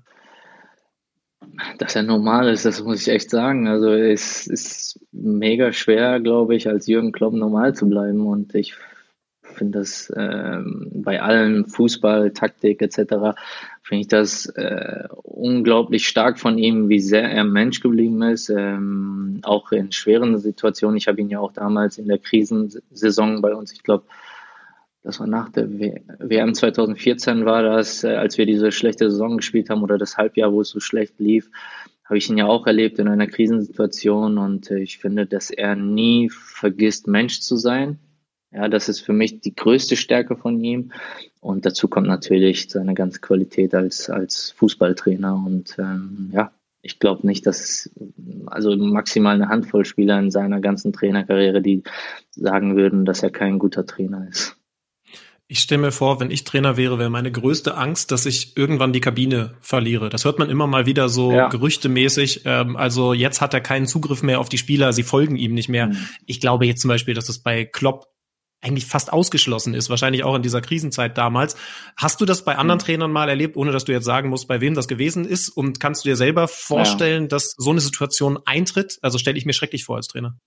Dass er normal ist, das muss ich echt sagen. Also es ist mega schwer, glaube ich, als Jürgen Klopp normal zu bleiben. Und ich finde das ähm, bei allen Fußball, Taktik et cetera finde ich das äh, unglaublich stark von ihm, wie sehr er Mensch geblieben ist. Ähm, auch in schweren Situationen. Ich habe ihn ja auch damals in der Krisensaison bei uns, ich glaube, das war nach der W M zwanzig vierzehn war das, äh, als wir diese schlechte Saison gespielt haben oder das Halbjahr, wo es so schlecht lief, habe ich ihn ja auch erlebt in einer Krisensituation und äh, ich finde, dass er nie vergisst, Mensch zu sein. Ja, das ist für mich die größte Stärke von ihm und dazu kommt natürlich seine ganze Qualität als, als Fußballtrainer und ähm, ja, ich glaube nicht, dass es also maximal eine Handvoll Spieler in seiner ganzen Trainerkarriere, die sagen würden, dass er kein guter Trainer ist. Ich stelle mir vor, wenn ich Trainer wäre, wäre meine größte Angst, dass ich irgendwann die Kabine verliere. Das hört man immer mal wieder so ja. gerüchtemäßig. Ähm, also jetzt hat er keinen Zugriff mehr auf die Spieler, sie folgen ihm nicht mehr. Mhm. Ich glaube jetzt zum Beispiel, dass es bei Klopp eigentlich fast ausgeschlossen ist, wahrscheinlich auch in dieser Krisenzeit damals. Hast du das bei anderen mhm. Trainern mal erlebt, ohne dass du jetzt sagen musst, bei wem das gewesen ist? Und kannst du dir selber vorstellen, ja. dass so eine Situation eintritt? Also stelle ich mir schrecklich vor als Trainer.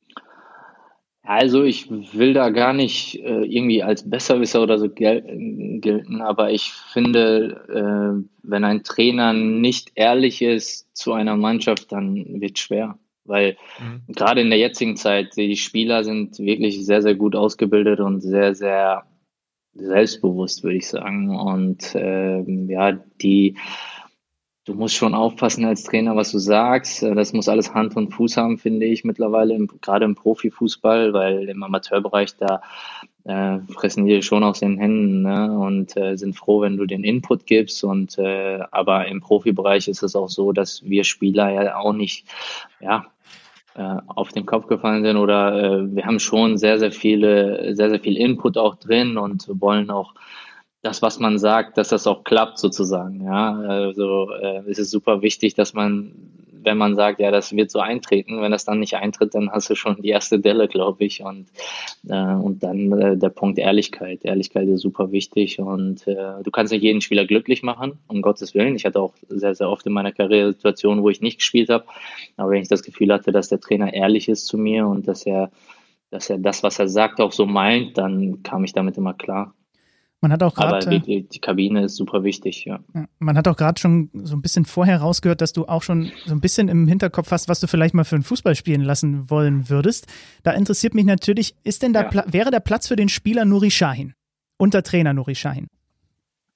Also ich will da gar nicht äh, irgendwie als Besserwisser oder so gel- gelten, aber ich finde, äh, wenn ein Trainer nicht ehrlich ist zu einer Mannschaft, dann wird es schwer. Weil mhm. gerade in der jetzigen Zeit, die Spieler sind wirklich sehr, sehr gut ausgebildet und sehr, sehr selbstbewusst, würde ich sagen. Und äh, ja, die Du musst schon aufpassen als Trainer, was du sagst. Das muss alles Hand und Fuß haben, finde ich mittlerweile, im, gerade im Profifußball, weil im Amateurbereich, da äh, fressen die schon aus den Händen, ne? Und äh, sind froh, wenn du den Input gibst. Und äh, aber im Profibereich ist es auch so, dass wir Spieler ja auch nicht ja, äh, auf den Kopf gefallen sind oder äh, wir haben schon sehr, sehr viele, sehr, sehr viel Input auch drin und wollen auch das, was man sagt, dass das auch klappt sozusagen. Ja, also äh, es ist super wichtig, dass man, wenn man sagt, ja, das wird so eintreten, wenn das dann nicht eintritt, dann hast du schon die erste Delle, glaube ich. Und äh, und dann äh, der Punkt Ehrlichkeit. Ehrlichkeit ist super wichtig und äh, du kannst nicht jeden Spieler glücklich machen, um Gottes Willen. Ich hatte auch sehr, sehr oft in meiner Karriere Situationen, wo ich nicht gespielt habe, aber wenn ich das Gefühl hatte, dass der Trainer ehrlich ist zu mir und dass er, dass er das, was er sagt, auch so meint, dann kam ich damit immer klar. Man hat auch grad, Aber die, die Kabine ist super wichtig, ja. Man hat auch gerade schon so ein bisschen vorher rausgehört, dass du auch schon so ein bisschen im Hinterkopf hast, was du vielleicht mal für einen Fußball spielen lassen wollen würdest. Da interessiert mich natürlich, ist denn da ja. Pla- wäre der Platz für den Spieler Nuri Sahin? Unter Trainer Nuri Sahin?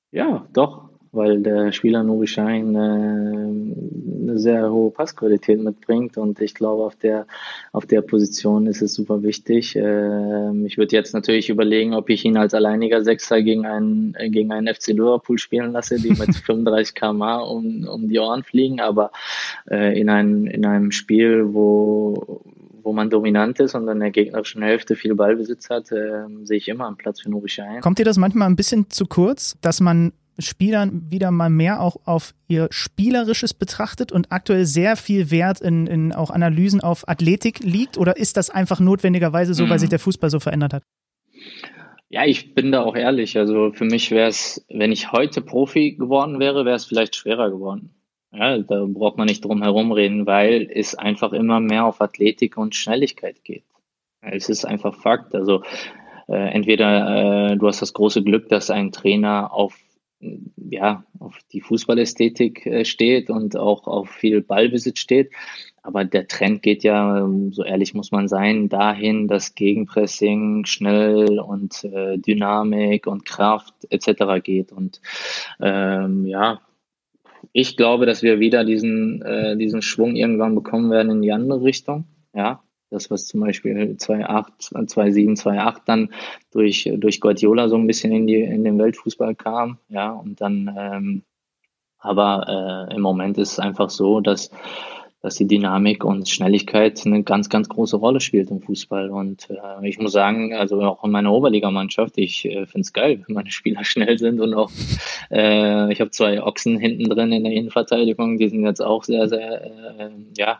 Ja, doch, weil der Spieler Nuri Sahin äh, eine sehr hohe Passqualität mitbringt und ich glaube, auf der, auf der Position ist es super wichtig. Ähm, ich würde jetzt natürlich überlegen, ob ich ihn als alleiniger Sechser gegen einen, äh, gegen einen F C Liverpool spielen lasse, die mit fünfunddreißig Kilometer pro Stunde um, um die Ohren fliegen, aber äh, in, ein, in einem Spiel, wo wo man dominant ist und in der gegnerischen Hälfte viel Ballbesitz hat, äh, sehe ich immer einen Platz für Nuri Sahin. Kommt dir das manchmal ein bisschen zu kurz, dass man Spielern wieder mal mehr auch auf ihr Spielerisches betrachtet und aktuell sehr viel Wert in, in auch Analysen auf Athletik liegt? Oder ist das einfach notwendigerweise so, weil sich der Fußball so verändert hat? Ja, ich bin da auch ehrlich. Also für mich wäre es, wenn ich heute Profi geworden wäre, wäre es vielleicht schwerer geworden. Ja, da braucht man nicht drum herum reden, weil es einfach immer mehr auf Athletik und Schnelligkeit geht. Es ist einfach Fakt. Also äh, entweder äh, du hast das große Glück, dass ein Trainer auf ja auf die Fußballästhetik äh, steht und auch auf viel Ballbesitz steht. Aber der Trend geht ja, so ehrlich muss man sein, dahin, dass Gegenpressing schnell und äh, Dynamik und Kraft et cetera geht. Und ähm, ja, ich glaube, dass wir wieder diesen, äh, diesen Schwung irgendwann bekommen werden in die andere Richtung. Ja, das, was zum Beispiel zweitausendacht, zweitausendsieben, zweitausendacht dann durch, durch Guardiola so ein bisschen in, die, in den Weltfußball kam. Ja, und dann, ähm, aber äh, im Moment ist es einfach so, dass dass die Dynamik und Schnelligkeit eine ganz, ganz große Rolle spielt im Fußball. Und äh, ich muss sagen, also auch in meiner Oberligamannschaft, ich äh, finde es geil, wenn meine Spieler schnell sind und auch, äh, ich habe zwei Ochsen hinten drin in der Innenverteidigung, die sind jetzt auch sehr, sehr, äh, ja,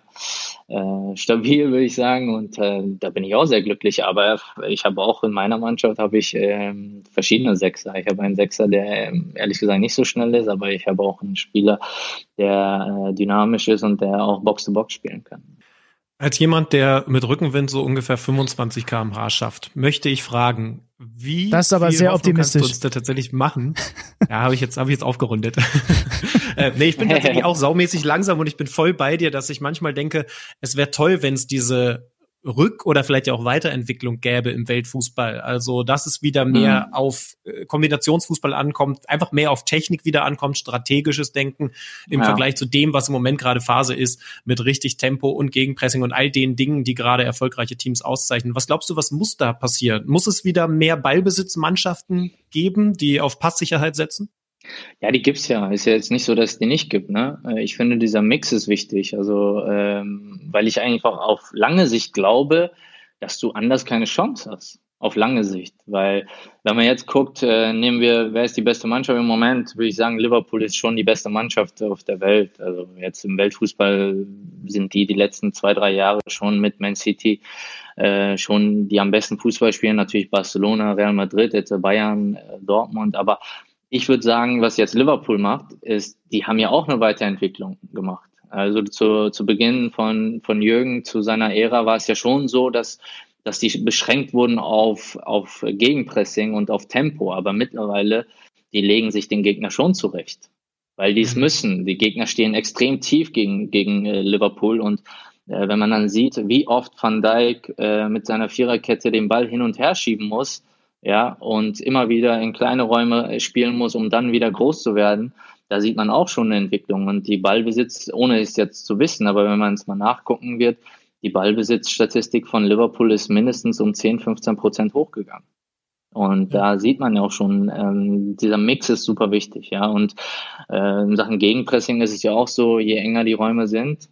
äh, stabil, würde ich sagen. Und äh, da bin ich auch sehr glücklich. Aber ich habe auch in meiner Mannschaft habe ich äh, verschiedene Sechser. Ich habe einen Sechser, der äh, ehrlich gesagt nicht so schnell ist, aber ich habe auch einen Spieler, der äh, dynamisch ist und der auch Box-to-Box spielen kann. Als jemand, der mit Rückenwind so ungefähr fünfundzwanzig Kilometer pro Stunde schafft, möchte ich fragen, wie das ist aber viel sehr Hoffnung optimistisch. kannst du uns da tatsächlich machen? Ja, habe ich jetzt habe ich jetzt aufgerundet. äh, nee, ich bin tatsächlich auch saumäßig langsam und ich bin voll bei dir, dass ich manchmal denke, es wäre toll, wenn es diese Rück- oder vielleicht ja auch Weiterentwicklung gäbe im Weltfußball. Also, dass es wieder mehr mhm. auf Kombinationsfußball ankommt, einfach mehr auf Technik wieder ankommt, strategisches Denken im ja. Vergleich zu dem, was im Moment gerade Phase ist, mit richtig Tempo und Gegenpressing und all den Dingen, die gerade erfolgreiche Teams auszeichnen. Was glaubst du, was muss da passieren? Muss es wieder mehr Ballbesitzmannschaften geben, die auf Passsicherheit setzen? Ja, die gibt's ja. Ist ja jetzt nicht so, dass es die nicht gibt, ne? Ich finde, dieser Mix ist wichtig. Also, ähm, weil ich einfach auf lange Sicht glaube, dass du anders keine Chance hast. Auf lange Sicht. Weil, wenn man jetzt guckt, äh, nehmen wir, wer ist die beste Mannschaft im Moment, würde ich sagen, Liverpool ist schon die beste Mannschaft auf der Welt. Also, jetzt im Weltfußball sind die die letzten zwei, drei Jahre schon mit Man City äh, schon die am besten Fußball spielen. Natürlich Barcelona, Real Madrid, jetzt Bayern, äh, Dortmund, aber ich würde sagen, was jetzt Liverpool macht, ist, die haben ja auch eine Weiterentwicklung gemacht. Also zu, zu Beginn von, von Jürgen zu seiner Ära war es ja schon so, dass, dass die beschränkt wurden auf, auf Gegenpressing und auf Tempo. Aber mittlerweile, die legen sich den Gegner schon zurecht, weil die es müssen. Die Gegner stehen extrem tief gegen, gegen äh, Liverpool. Und äh, wenn man dann sieht, wie oft Van Dijk äh, mit seiner Viererkette den Ball hin und her schieben muss, ja, und immer wieder in kleine Räume spielen muss, um dann wieder groß zu werden, da sieht man auch schon eine Entwicklung. Und die Ballbesitz, ohne es jetzt zu wissen, aber wenn man es mal nachgucken wird, die Ballbesitzstatistik von Liverpool ist mindestens um zehn, fünfzehn Prozent hochgegangen. Und da sieht man ja auch schon, ähm, dieser Mix ist super wichtig, ja. Und äh, in Sachen Gegenpressing ist es ja auch so, je enger die Räume sind,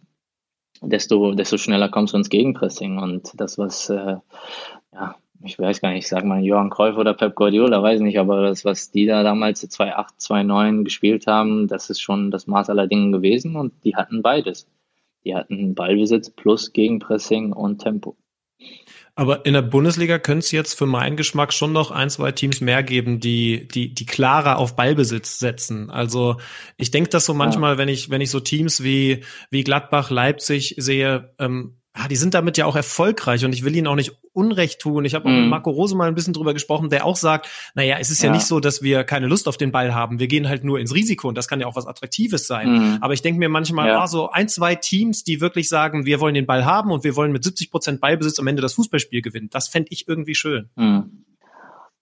desto, desto schneller kommst du ins Gegenpressing. Und das, was, äh, ja, ich weiß gar nicht, ich sage mal Johann Cruyff oder Pep Guardiola, weiß nicht, aber das, was die da damals zweitausendacht, zweitausendneun gespielt haben, das ist schon das Maß aller Dinge gewesen und die hatten beides. Die hatten Ballbesitz plus Gegenpressing und Tempo. Aber in der Bundesliga könnte es jetzt für meinen Geschmack schon noch ein, zwei Teams mehr geben, die die die klarer auf Ballbesitz setzen. Also ich denke das so manchmal, ja. wenn ich wenn ich so Teams wie wie Gladbach, Leipzig sehe, ähm, ja, die sind damit ja auch erfolgreich und ich will ihnen auch nicht Unrecht tun. Ich habe auch mm. mit Marco Rose mal ein bisschen drüber gesprochen, der auch sagt, naja, es ist ja. ja nicht so, dass wir keine Lust auf den Ball haben. Wir gehen halt nur ins Risiko und das kann ja auch was Attraktives sein. Mm. Aber ich denke mir manchmal, ja. ah, so ein, zwei Teams, die wirklich sagen, wir wollen den Ball haben und wir wollen mit siebzig Prozent Ballbesitz am Ende das Fußballspiel gewinnen. Das fände ich irgendwie schön. Mm.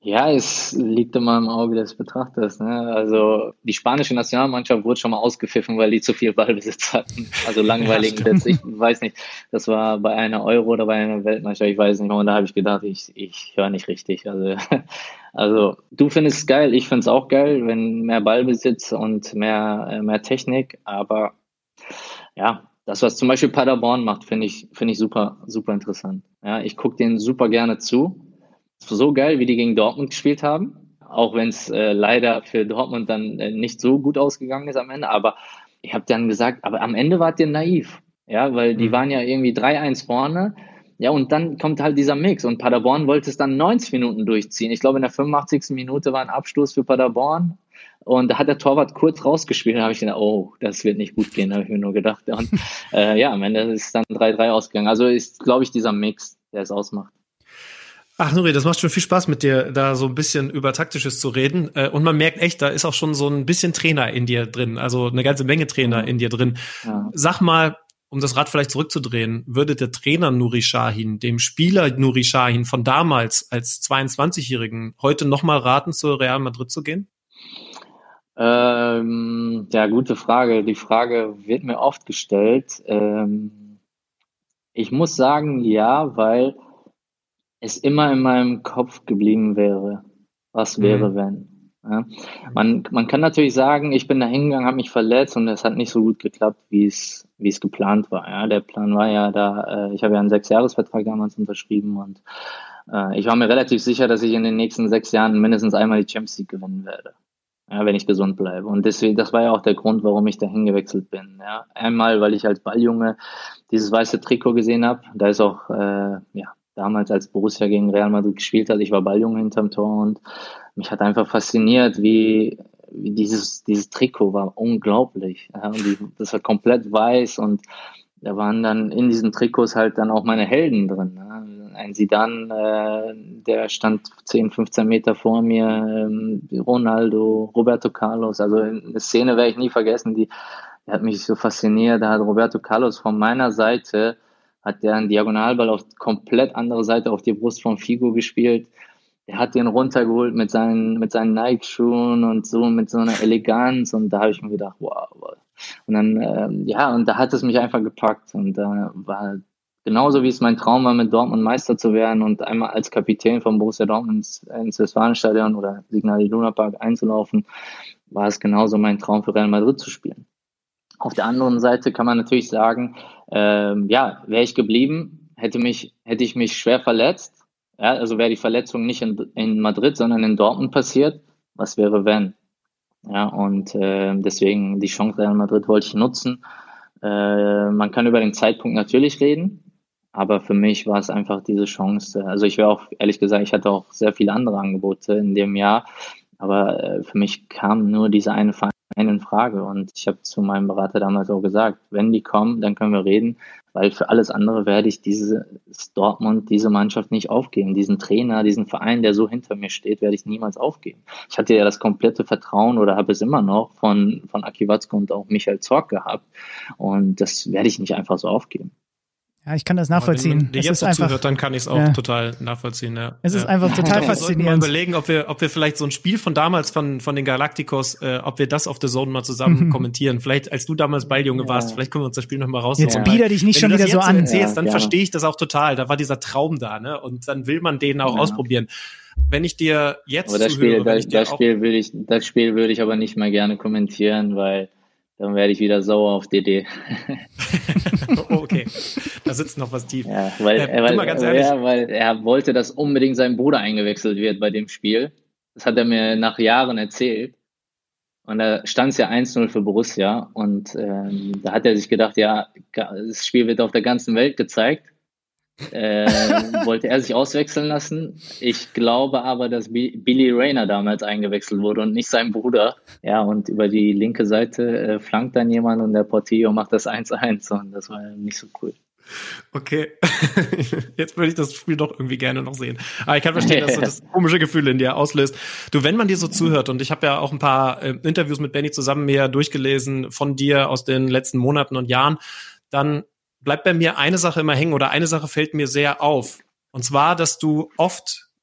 Ja, es liegt immer im Auge des Betrachters. Ne? Also die spanische Nationalmannschaft wurde schon mal ausgepfiffen, weil die zu viel Ballbesitz hatten. Also langweiligen Ja, Witz. Ich weiß nicht, das war bei einer Euro oder bei einer Weltmeisterschaft, ich weiß nicht mehr. Und da habe ich gedacht, ich, ich höre nicht richtig. Also, also du findest es geil, ich finde es auch geil, wenn mehr Ballbesitz und mehr, äh, mehr Technik. Aber ja, das, was zum Beispiel Paderborn macht, finde ich, finde ich super, super interessant. Ja, ich gucke denen super gerne zu. So geil, wie die gegen Dortmund gespielt haben, auch wenn es äh, leider für Dortmund dann äh, nicht so gut ausgegangen ist am Ende, aber ich habe dann gesagt, aber am Ende wart ihr naiv, ja, weil die Mhm. waren ja irgendwie drei eins vorne, ja, und dann kommt halt dieser Mix und Paderborn wollte es dann neunzig Minuten durchziehen. Ich glaube, in der fünfundachtzigsten Minute war ein Abstoß für Paderborn und da hat der Torwart kurz rausgespielt, da habe ich gedacht, oh, das wird nicht gut gehen, habe ich mir nur gedacht. Und äh, ja, am Ende ist es dann drei drei ausgegangen. Also ist, glaube ich, dieser Mix, der es ausmacht. Ach, Nuri, das macht schon viel Spaß mit dir, da so ein bisschen über Taktisches zu reden. Und man merkt echt, da ist auch schon so ein bisschen Trainer in dir drin, also eine ganze Menge Trainer in dir drin. Ja. Sag mal, um das Rad vielleicht zurückzudrehen, würde der Trainer Nuri Sahin, dem Spieler Nuri Sahin von damals als zweiundzwanzigjährigen heute nochmal raten, zu Real Madrid zu gehen? Ähm, ja, gute Frage. Die Frage wird mir oft gestellt. Ähm, ich muss sagen, ja, weil es immer in meinem Kopf geblieben wäre. Was wäre, Mhm. wenn? Ja. Man, man kann natürlich sagen, ich bin da hingegangen, habe mich verletzt und es hat nicht so gut geklappt, wie es, wie es geplant war. Ja. Der Plan war ja da, äh, ich habe ja einen Sechsjahresvertrag damals unterschrieben und äh, ich war mir relativ sicher, dass ich in den nächsten sechs Jahren mindestens einmal die Champions League gewinnen werde. Ja, wenn ich gesund bleibe. Und deswegen, das war ja auch der Grund, warum ich dahin gewechselt bin. Ja. Einmal, weil ich als Balljunge dieses weiße Trikot gesehen habe. Da ist auch, äh, ja, damals, als Borussia gegen Real Madrid gespielt hat, ich war Balljunge hinterm Tor und mich hat einfach fasziniert, wie, wie dieses, dieses Trikot war unglaublich. Ja, und die, das war komplett weiß und da waren dann in diesen Trikots halt dann auch meine Helden drin. Ne? Ein Zidane, äh, der stand zehn, fünfzehn Meter vor mir, ähm, Ronaldo, Roberto Carlos, also eine Szene werde ich nie vergessen, die, die hat mich so fasziniert, da hat Roberto Carlos von meiner Seite hat der einen Diagonalball auf komplett andere Seite auf die Brust von Figo gespielt. Der hat den runtergeholt mit seinen, mit seinen Nike-Schuhen und so, mit so einer Eleganz. Und da habe ich mir gedacht, wow. Und dann, ähm, ja, und da hat es mich einfach gepackt. Und da äh, war genauso wie es mein Traum war, mit Dortmund Meister zu werden und einmal als Kapitän von Borussia Dortmund ins, ins Westfalenstadion oder Signal Iduna Park einzulaufen, war es genauso mein Traum für Real Madrid zu spielen. Auf der anderen Seite kann man natürlich sagen, ähm, ja, wäre ich geblieben, hätte mich, hätte ich mich schwer verletzt. Ja, also wäre die Verletzung nicht in, in Madrid, sondern in Dortmund passiert. Was wäre, wenn? Ja, und äh, deswegen die Chance Real Madrid wollte ich nutzen. Äh, man kann über den Zeitpunkt natürlich reden, aber für mich war es einfach diese Chance. Also ich wäre auch, ehrlich gesagt, ich hatte auch sehr viele andere Angebote in dem Jahr, aber äh, für mich kam nur diese eine Verein in Frage. Und ich habe zu meinem Berater damals auch gesagt, wenn die kommen, dann können wir reden, weil für alles andere werde ich dieses Dortmund, diese Mannschaft nicht aufgeben. Diesen Trainer, diesen Verein, der so hinter mir steht, werde ich niemals aufgeben. Ich hatte ja das komplette Vertrauen oder habe es immer noch von, von Aki Watzke und auch Michael Zorc gehabt. Und das werde ich nicht einfach so aufgeben. Ja, ich kann das nachvollziehen. Wenn man dir es jetzt ist einfach, zuhört, dann kann ich es auch ja. total nachvollziehen. Ja. Es ist ja. einfach total Wir sollten mal faszinierend. überlegen, ob wir, ob wir vielleicht so ein Spiel von damals von, von den Galacticos, äh, ob wir das auf The Zone mal zusammen kommentieren. Vielleicht, als du damals Balljunge warst, Ja. vielleicht können wir uns das Spiel noch mal rausholen. Jetzt bieder dich nicht Wenn schon du das wieder so jetzt an. erzählst, Ja, dann gerne. verstehe ich das auch total. Da war dieser Traum da, ne? Und dann will man den auch Ja. ausprobieren. Wenn ich dir jetzt Aber das zuhöre, Spiel, wenn das, ich dir das auch Spiel würde ich, das Spiel würde ich aber nicht mal gerne kommentieren, weil dann werde ich wieder sauer auf D D. oh, okay, da sitzt noch was tief. Ja, weil, Äh, weil, du mal ganz ehrlich. ja, weil er wollte, dass unbedingt sein Bruder eingewechselt wird bei dem Spiel. Das hat er mir nach Jahren erzählt. Und da stand es ja eins null für Borussia. Und ähm, da hat er sich gedacht, ja, das Spiel wird auf der ganzen Welt gezeigt. äh, wollte er sich auswechseln lassen. Ich glaube aber, dass B- Billy Rayner damals eingewechselt wurde und nicht sein Bruder. Ja, und über die linke Seite äh, flankt dann jemand und der Portillo macht das eins eins und das war nicht so cool. Okay, jetzt würde ich das Spiel doch irgendwie gerne noch sehen. Aber ich kann verstehen, dass du das komische Gefühl in dir auslöst. Du, wenn man dir so zuhört, und ich habe ja auch ein paar äh, Interviews mit Benny zusammen mir durchgelesen von dir aus den letzten Monaten und Jahren, dann bleibt bei mir eine Sache immer hängen oder eine Sache fällt mir sehr auf. Und zwar, dass du oft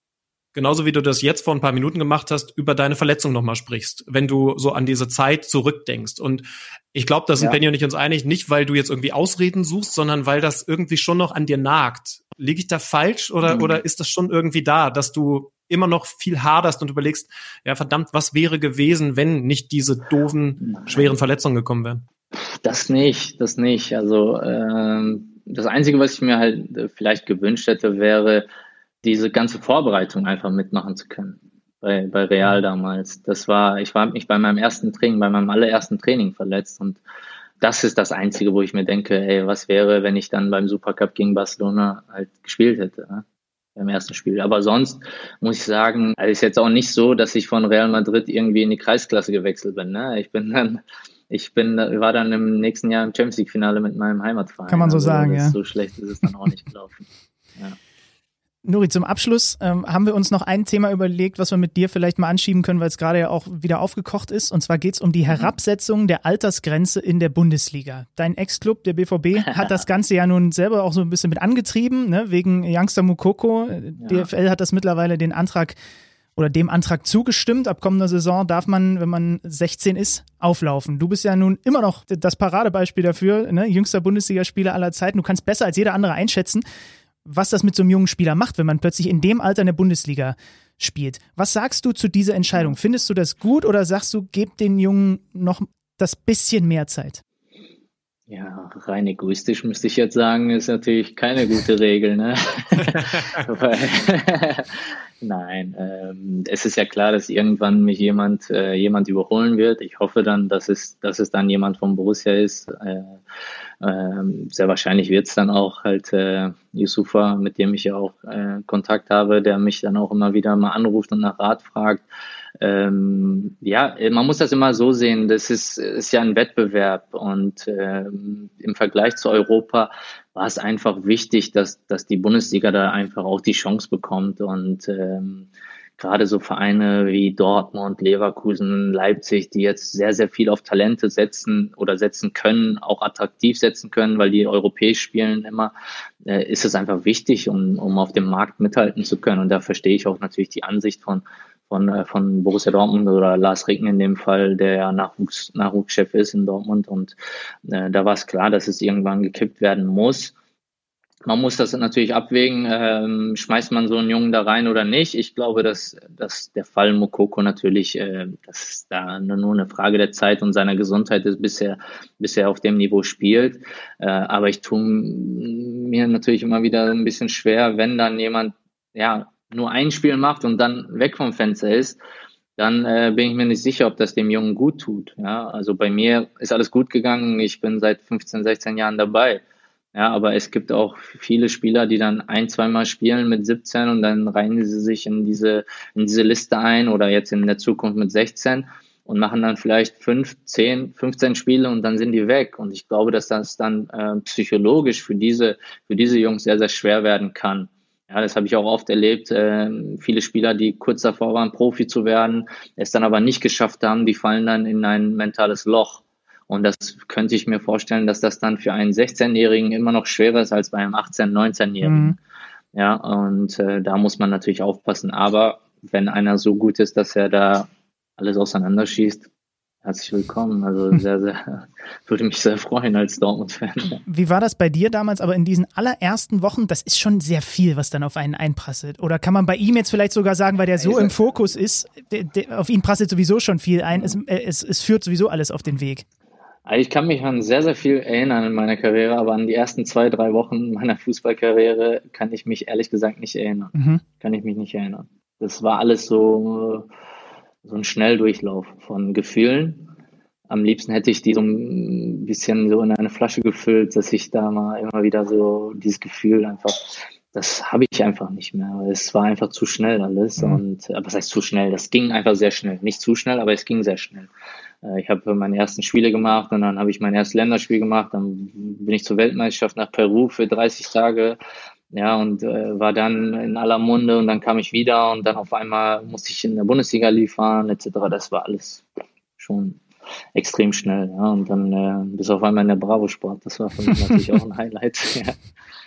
genauso wie du das jetzt vor ein paar Minuten gemacht hast, über deine Verletzung nochmal sprichst, wenn du so an diese Zeit zurückdenkst. Und ich glaube, da sind Ja. Benny und ich uns einig, nicht weil du jetzt irgendwie Ausreden suchst, sondern weil das irgendwie schon noch an dir nagt. Liege ich da falsch oder, Mhm. oder ist das schon irgendwie da, dass du immer noch viel haderst und überlegst, ja verdammt, was wäre gewesen, wenn nicht diese doofen, schweren Verletzungen gekommen wären? Das nicht, das nicht. Also ähm, das Einzige, was ich mir halt äh, vielleicht gewünscht hätte, wäre, diese ganze Vorbereitung einfach mitmachen zu können. Bei, bei Real damals. Das war, ich war mich bei meinem ersten Training, bei meinem allerersten Training verletzt und das ist das Einzige, wo ich mir denke, ey, was wäre, wenn ich dann beim Supercup gegen Barcelona halt gespielt hätte, ne? Beim ersten Spiel. Aber sonst muss ich sagen, also ist jetzt auch nicht so, dass ich von Real Madrid irgendwie in die Kreisklasse gewechselt bin, ne? Ich bin dann, ich bin, war dann im nächsten Jahr im Champions League Finale mit meinem Heimatverein. Kann man so also, sagen, das, ja. So schlecht ist es dann auch nicht gelaufen. Ja. Nuri, zum Abschluss ähm, haben wir uns noch ein Thema überlegt, was wir mit dir vielleicht mal anschieben können, weil es gerade ja auch wieder aufgekocht ist. Und zwar geht es um die Herabsetzung der Altersgrenze in der Bundesliga. Dein Ex-Club, der B V B, hat das Ganze ja nun selber auch so ein bisschen mit angetrieben, ne? Wegen Youngster Moukoko. D F L hat das mittlerweile den Antrag oder dem Antrag zugestimmt. Ab kommender Saison darf man, wenn man sechzehn ist, auflaufen. Du bist ja nun immer noch das Paradebeispiel dafür, ne? Jüngster Bundesligaspieler aller Zeiten. Du kannst besser als jeder andere einschätzen, was das mit so einem jungen Spieler macht, wenn man plötzlich in dem Alter in der Bundesliga spielt. Was sagst du zu dieser Entscheidung? Findest du das gut oder sagst du, gebt den Jungen noch das bisschen mehr Zeit? Ja, rein egoistisch müsste ich jetzt sagen, ist natürlich keine gute Regel, ne? Weil, nein, ähm, es ist ja klar, dass irgendwann mich jemand äh, jemand überholen wird. Ich hoffe dann, dass es dass es dann jemand vom Borussia ist. Äh, ähm, sehr wahrscheinlich wird es dann auch halt äh, Yusufa, mit dem ich ja auch äh, Kontakt habe, der mich dann auch immer wieder mal anruft und nach Rat fragt. Ähm, ja, man muss das immer so sehen, das ist, ist ja ein Wettbewerb und ähm, im Vergleich zu Europa war es einfach wichtig, dass, dass die Bundesliga da einfach auch die Chance bekommt und ähm, gerade so Vereine wie Dortmund, Leverkusen, Leipzig, die jetzt sehr, sehr viel auf Talente setzen oder setzen können, auch attraktiv setzen können, weil die europäisch spielen immer, äh, ist es einfach wichtig, um, um auf dem Markt mithalten zu können. Und da verstehe ich auch natürlich die Ansicht von von, von Borussia Dortmund oder Lars Ricken in dem Fall, der ja Nachwuchs, Nachwuchschef ist in Dortmund. Und äh, da war es klar, dass es irgendwann gekippt werden muss. Man muss das natürlich abwägen, ähm, schmeißt man so einen Jungen da rein oder nicht. Ich glaube, dass, dass der Fall Moukoko natürlich, äh, dass da nur eine Frage der Zeit und seiner Gesundheit ist, bis er, bis er auf dem Niveau spielt. Äh, aber ich tue mir natürlich immer wieder ein bisschen schwer, wenn dann jemand, ja, nur ein Spiel macht und dann weg vom Fenster ist, dann äh, bin ich mir nicht sicher, ob das dem Jungen gut tut. Ja, also bei mir ist alles gut gegangen. Ich bin seit fünfzehn, sechzehn Jahren dabei. Ja, aber es gibt auch viele Spieler, die dann ein, zweimal spielen mit siebzehn und dann reihen sie sich in diese, in diese Liste ein oder jetzt in der Zukunft mit sechzehn und machen dann vielleicht fünf, zehn, fünfzehn Spiele und dann sind die weg. Und ich glaube, dass das dann äh, psychologisch für diese, für diese Jungs sehr, sehr schwer werden kann. Ja, das habe ich auch oft erlebt. Äh, viele Spieler, die kurz davor waren, Profi zu werden, es dann aber nicht geschafft haben, die fallen dann in ein mentales Loch. Und das könnte ich mir vorstellen, dass das dann für einen sechzehnjährigen immer noch schwerer ist als bei einem achtzehn-, neunzehnjährigen. Mhm. Ja, und äh, da muss man natürlich aufpassen. Aber wenn einer so gut ist, dass er da alles auseinanderschießt, herzlich willkommen. Also sehr, sehr, würde mich sehr freuen als Dortmund-Fan. Wie war das bei dir damals, aber in diesen allerersten Wochen? Das ist schon sehr viel, was dann auf einen einprasselt. Oder kann man bei ihm jetzt vielleicht sogar sagen, weil der so im Fokus ist, der, der, auf ihn prasselt sowieso schon viel ein, es, es, es führt sowieso alles auf den Weg. Ich kann mich an sehr, sehr viel erinnern in meiner Karriere, aber an die ersten zwei, drei Wochen meiner Fußballkarriere kann ich mich ehrlich gesagt nicht erinnern. Mhm. Kann ich mich nicht erinnern. Das war alles so, so ein Schnelldurchlauf von Gefühlen. Am liebsten hätte ich die so ein bisschen so in eine Flasche gefüllt, dass ich da mal immer wieder so dieses Gefühl einfach, das habe ich einfach nicht mehr. Es war einfach zu schnell alles. Mhm. Und was heißt zu schnell? Das ging einfach sehr schnell. Nicht zu schnell, aber es ging sehr schnell. Ich habe meine ersten Spiele gemacht und dann habe ich mein erstes Länderspiel gemacht. Dann bin ich zur Weltmeisterschaft nach Peru für dreißig Tage. Ja, und äh, war dann in aller Munde und dann kam ich wieder und dann auf einmal musste ich in der Bundesliga liefern et cetera. Das war alles schon extrem schnell. Ja, und dann äh, bis auf einmal in der Bravo Sport. Das war für mich natürlich auch ein Highlight. Ja.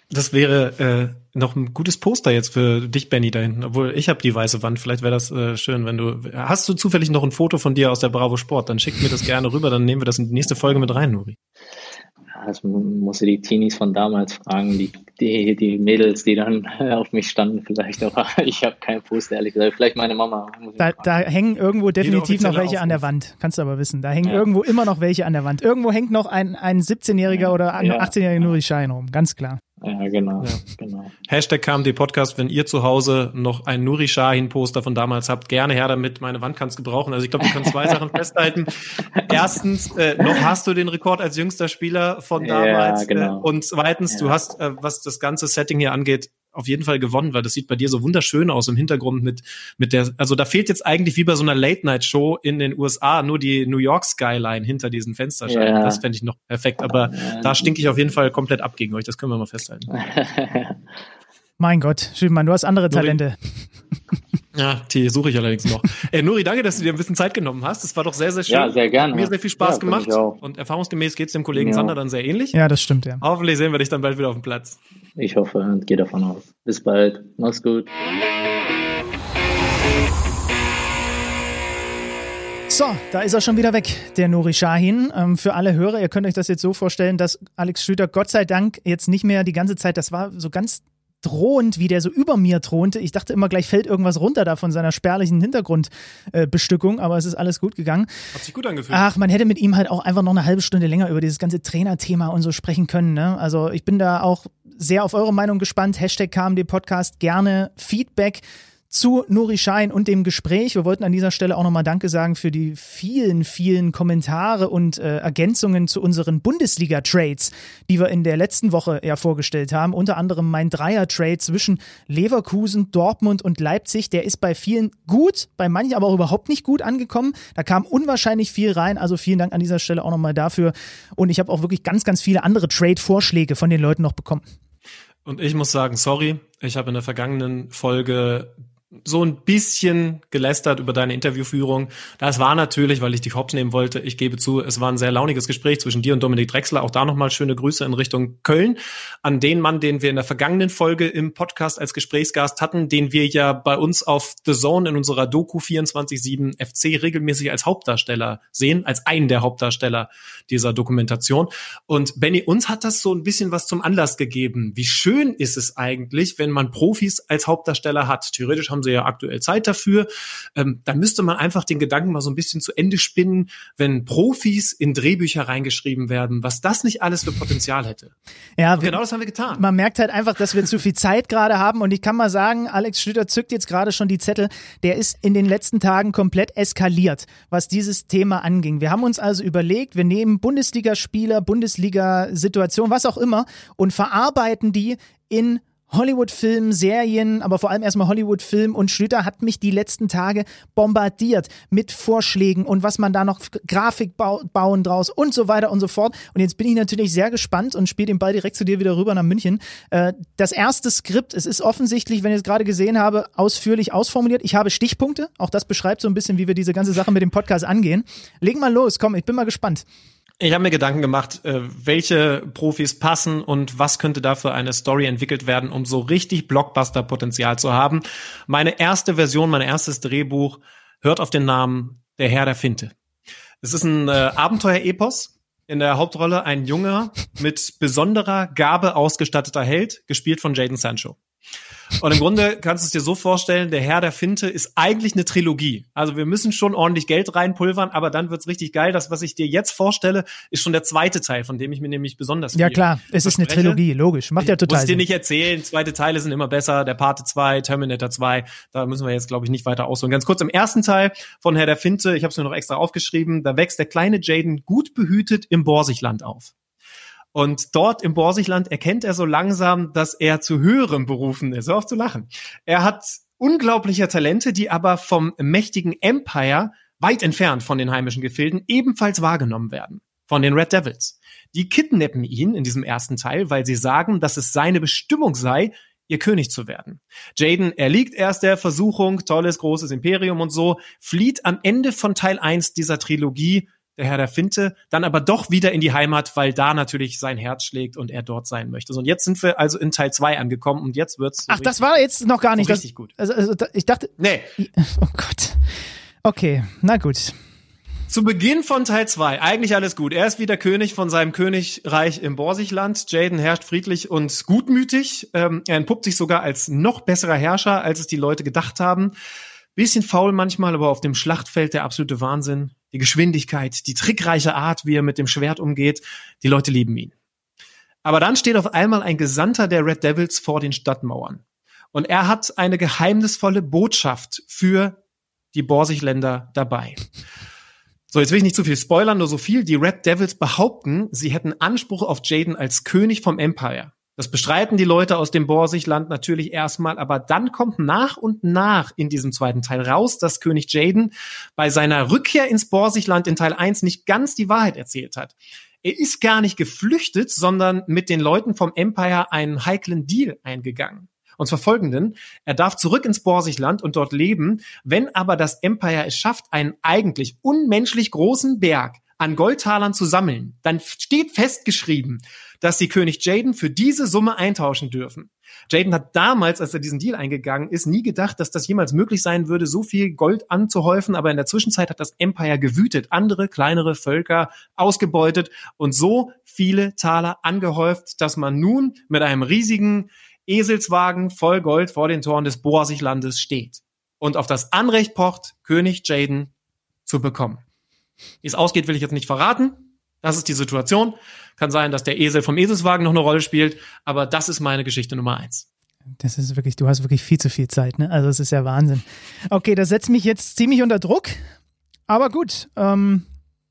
Das wäre äh, noch ein gutes Poster jetzt für dich, Benny, da hinten. Obwohl, ich habe die weiße Wand. Vielleicht wäre das äh, schön, wenn du... Hast du zufällig noch ein Foto von dir aus der Bravo Sport? Dann schick mir das gerne rüber, dann nehmen wir das in die nächste Folge mit rein, Nuri. Das muss ich die Teenies von damals fragen, die, die, die Mädels, die dann auf mich standen vielleicht, aber ich habe kein Poster, ehrlich gesagt. Vielleicht meine Mama. Da, da hängen irgendwo definitiv noch welche an der Wand, kannst du aber wissen. Da hängen ja. irgendwo immer noch welche an der Wand. Irgendwo hängt noch ein, ein siebzehnjähriger ja. oder ein ja. achtzehnjähriger Nuri Sahin rum, ganz klar. Ja, genau, ja. genau. Hashtag K M D Podcast, wenn ihr zu Hause noch ein Nuri Sahin Poster von damals habt, gerne her damit, meine Wand kann es gebrauchen. Also ich glaube, wir können zwei Sachen festhalten. Erstens, äh, noch hast du den Rekord als jüngster Spieler von damals. Ja, genau. äh, und zweitens, ja. du hast, äh, was das ganze Setting hier angeht, auf jeden Fall gewonnen, weil das sieht bei dir so wunderschön aus im Hintergrund mit, mit der, also da fehlt jetzt eigentlich wie bei so einer Late-Night-Show in den U S A nur die New York Skyline hinter diesen Fensterscheiben. Ja. Das fände ich noch perfekt, aber ja. da stinke ich auf jeden Fall komplett ab gegen euch, das können wir mal festhalten. Mein Gott, Schümann, du hast andere Nuri. Talente. Ja, die suche ich allerdings noch. Ey, Nuri, danke, dass du dir ein bisschen Zeit genommen hast. Das war doch sehr, sehr schön. Ja, sehr gerne. Mir sehr viel Spaß ja, gemacht. Und erfahrungsgemäß geht es dem Kollegen ja. Sander dann sehr ähnlich. Ja, das stimmt, ja. Hoffentlich sehen wir dich dann bald wieder auf dem Platz. Ich hoffe und gehe davon aus. Bis bald. Mach's gut. So, da ist er schon wieder weg, der Nuri Sahin. Ähm, für alle Hörer, ihr könnt euch das jetzt so vorstellen, dass Alex Schlüter Gott sei Dank jetzt nicht mehr die ganze Zeit, das war so ganz drohend, wie der so über mir thronte. Ich dachte immer, gleich fällt irgendwas runter da von seiner spärlichen Hintergrundbestückung, äh, aber es ist alles gut gegangen. Hat sich gut angefühlt. Ach, man hätte mit ihm halt auch einfach noch eine halbe Stunde länger über dieses ganze Trainerthema und so sprechen können. Ne? Also ich bin da auch sehr auf eure Meinung gespannt. Hashtag K M D Podcast, gerne Feedback zu Nuri Sahin und dem Gespräch. Wir wollten an dieser Stelle auch nochmal Danke sagen für die vielen, vielen Kommentare und äh, Ergänzungen zu unseren Bundesliga-Trades, die wir in der letzten Woche ja vorgestellt haben. Unter anderem mein Dreier-Trade zwischen Leverkusen, Dortmund und Leipzig. Der ist bei vielen gut, bei manchen aber auch überhaupt nicht gut angekommen. Da kam unwahrscheinlich viel rein. Also vielen Dank an dieser Stelle auch nochmal dafür. Und ich habe auch wirklich ganz, ganz viele andere Trade-Vorschläge von den Leuten noch bekommen. Und ich muss sagen, sorry, ich habe in der vergangenen Folge so ein bisschen gelästert über deine Interviewführung. Das war natürlich, weil ich dich hops nehmen wollte. Ich gebe zu, es war ein sehr launiges Gespräch zwischen dir und Dominik Drexler. Auch da nochmal schöne Grüße in Richtung Köln an den Mann, den wir in der vergangenen Folge im Podcast als Gesprächsgast hatten, den wir ja bei uns auf The Zone in unserer Doku vierundzwanzig sieben F C regelmäßig als Hauptdarsteller sehen, als einen der Hauptdarsteller dieser Dokumentation. Und Benny, uns hat das so ein bisschen was zum Anlass gegeben. Wie schön ist es eigentlich, wenn man Profis als Hauptdarsteller hat? Theoretisch haben sie ja aktuell Zeit dafür. Ähm, da müsste man einfach den Gedanken mal so ein bisschen zu Ende spinnen, wenn Profis in Drehbücher reingeschrieben werden, was das nicht alles für Potenzial hätte. Ja, und genau das haben wir getan. Man merkt halt einfach, dass wir zu viel Zeit gerade haben und ich kann mal sagen, Alex Schlüter zückt jetzt gerade schon die Zettel, der ist in den letzten Tagen komplett eskaliert, was dieses Thema anging. Wir haben uns also überlegt, wir nehmen Bundesligaspieler, Bundesliga-Situation, was auch immer und verarbeiten die in Hollywood-Film, Serien, aber vor allem erstmal Hollywood-Film und Schlüter hat mich die letzten Tage bombardiert mit Vorschlägen und was man da noch Grafik bau- bauen draus und so weiter und so fort. Und jetzt bin ich natürlich sehr gespannt und spiele den Ball direkt zu dir wieder rüber nach München. Äh, das erste Skript, es ist offensichtlich, wenn ich es gerade gesehen habe, ausführlich ausformuliert. Ich habe Stichpunkte, auch das beschreibt so ein bisschen, wie wir diese ganze Sache mit dem Podcast angehen. Leg mal los, komm, ich bin mal gespannt. Ich habe mir Gedanken gemacht, welche Profis passen und was könnte da für eine Story entwickelt werden, um so richtig Blockbuster-Potenzial zu haben. Meine erste Version, mein erstes Drehbuch hört auf den Namen Der Herr der Finte. Es ist ein äh, Abenteuer-Epos. In der Hauptrolle ein junger, mit besonderer Gabe ausgestatteter Held, gespielt von Jadon Sancho. Und im Grunde kannst du es dir so vorstellen, der Herr der Finte ist eigentlich eine Trilogie. Also wir müssen schon ordentlich Geld reinpulvern, aber dann wird's richtig geil. Das, was ich dir jetzt vorstelle, ist schon der zweite Teil, von dem ich mir nämlich besonders viel Ja klar, es ist eine Trilogie, logisch. Macht ja total Sinn. Muss ich dir nicht erzählen, zweite Teile sind immer besser, der Pate zwei, Terminator zwei, da müssen wir jetzt, glaube ich, nicht weiter ausholen. Ganz kurz, im ersten Teil von Herr der Finte, ich habe es mir noch extra aufgeschrieben, da wächst der kleine Jadon gut behütet im Borsigland auf. Und dort im Borsigland erkennt er so langsam, dass er zu höherem berufen ist. Hör auf zu lachen. Er hat unglaubliche Talente, die aber vom mächtigen Empire, weit entfernt von den heimischen Gefilden, ebenfalls wahrgenommen werden. Von den Red Devils. Die kidnappen ihn in diesem ersten Teil, weil sie sagen, dass es seine Bestimmung sei, ihr König zu werden. Jadon erliegt erst der Versuchung, tolles, großes Imperium und so, flieht am Ende von Teil eins dieser Trilogie der Herr der Finte, dann aber doch wieder in die Heimat, weil da natürlich sein Herz schlägt und er dort sein möchte. So, und jetzt sind wir also in Teil zwei angekommen und jetzt wird's. Ach, das war jetzt noch gar nicht. Richtig das, gut. Also, also ich dachte. Nee. Oh Gott. Okay, na gut. Zu Beginn von Teil zwei, eigentlich alles gut. Er ist wieder König von seinem Königreich im Borsigland. Jaden herrscht friedlich und gutmütig. Ähm, er entpuppt sich sogar als noch besserer Herrscher, als es die Leute gedacht haben. Bisschen faul manchmal, aber auf dem Schlachtfeld der absolute Wahnsinn. Die Geschwindigkeit, die trickreiche Art, wie er mit dem Schwert umgeht. Die Leute lieben ihn. Aber dann steht auf einmal ein Gesandter der Red Devils vor den Stadtmauern. Und er hat eine geheimnisvolle Botschaft für die Borsigländer dabei. So, jetzt will ich nicht zu viel spoilern, nur so viel. Die Red Devils behaupten, sie hätten Anspruch auf Jaden als König vom Empire. Das bestreiten die Leute aus dem Borsigland natürlich erstmal, aber dann kommt nach und nach in diesem zweiten Teil raus, dass König Jaden bei seiner Rückkehr ins Borsigland in Teil eins nicht ganz die Wahrheit erzählt hat. Er ist gar nicht geflüchtet, sondern mit den Leuten vom Empire einen heiklen Deal eingegangen. Und zwar folgenden: Er darf zurück ins Borsigland und dort leben, wenn aber das Empire es schafft, einen eigentlich unmenschlich großen Berg an Goldtalern zu sammeln, dann steht festgeschrieben, dass sie König Jaden für diese Summe eintauschen dürfen. Jaden hat damals, als er diesen Deal eingegangen ist, nie gedacht, dass das jemals möglich sein würde, so viel Gold anzuhäufen, aber in der Zwischenzeit hat das Empire gewütet, andere kleinere Völker ausgebeutet und so viele Taler angehäuft, dass man nun mit einem riesigen Eselswagen voll Gold vor den Toren des Borsiglandes steht und auf das Anrecht pocht, König Jaden zu bekommen. Wie es ausgeht, will ich jetzt nicht verraten. Das ist die Situation. Kann sein, dass der Esel vom Eselswagen noch eine Rolle spielt, aber das ist meine Geschichte Nummer eins. Das ist wirklich, du hast wirklich viel zu viel Zeit, ne? Also es ist ja Wahnsinn. Okay, das setzt mich jetzt ziemlich unter Druck, aber gut. Ähm,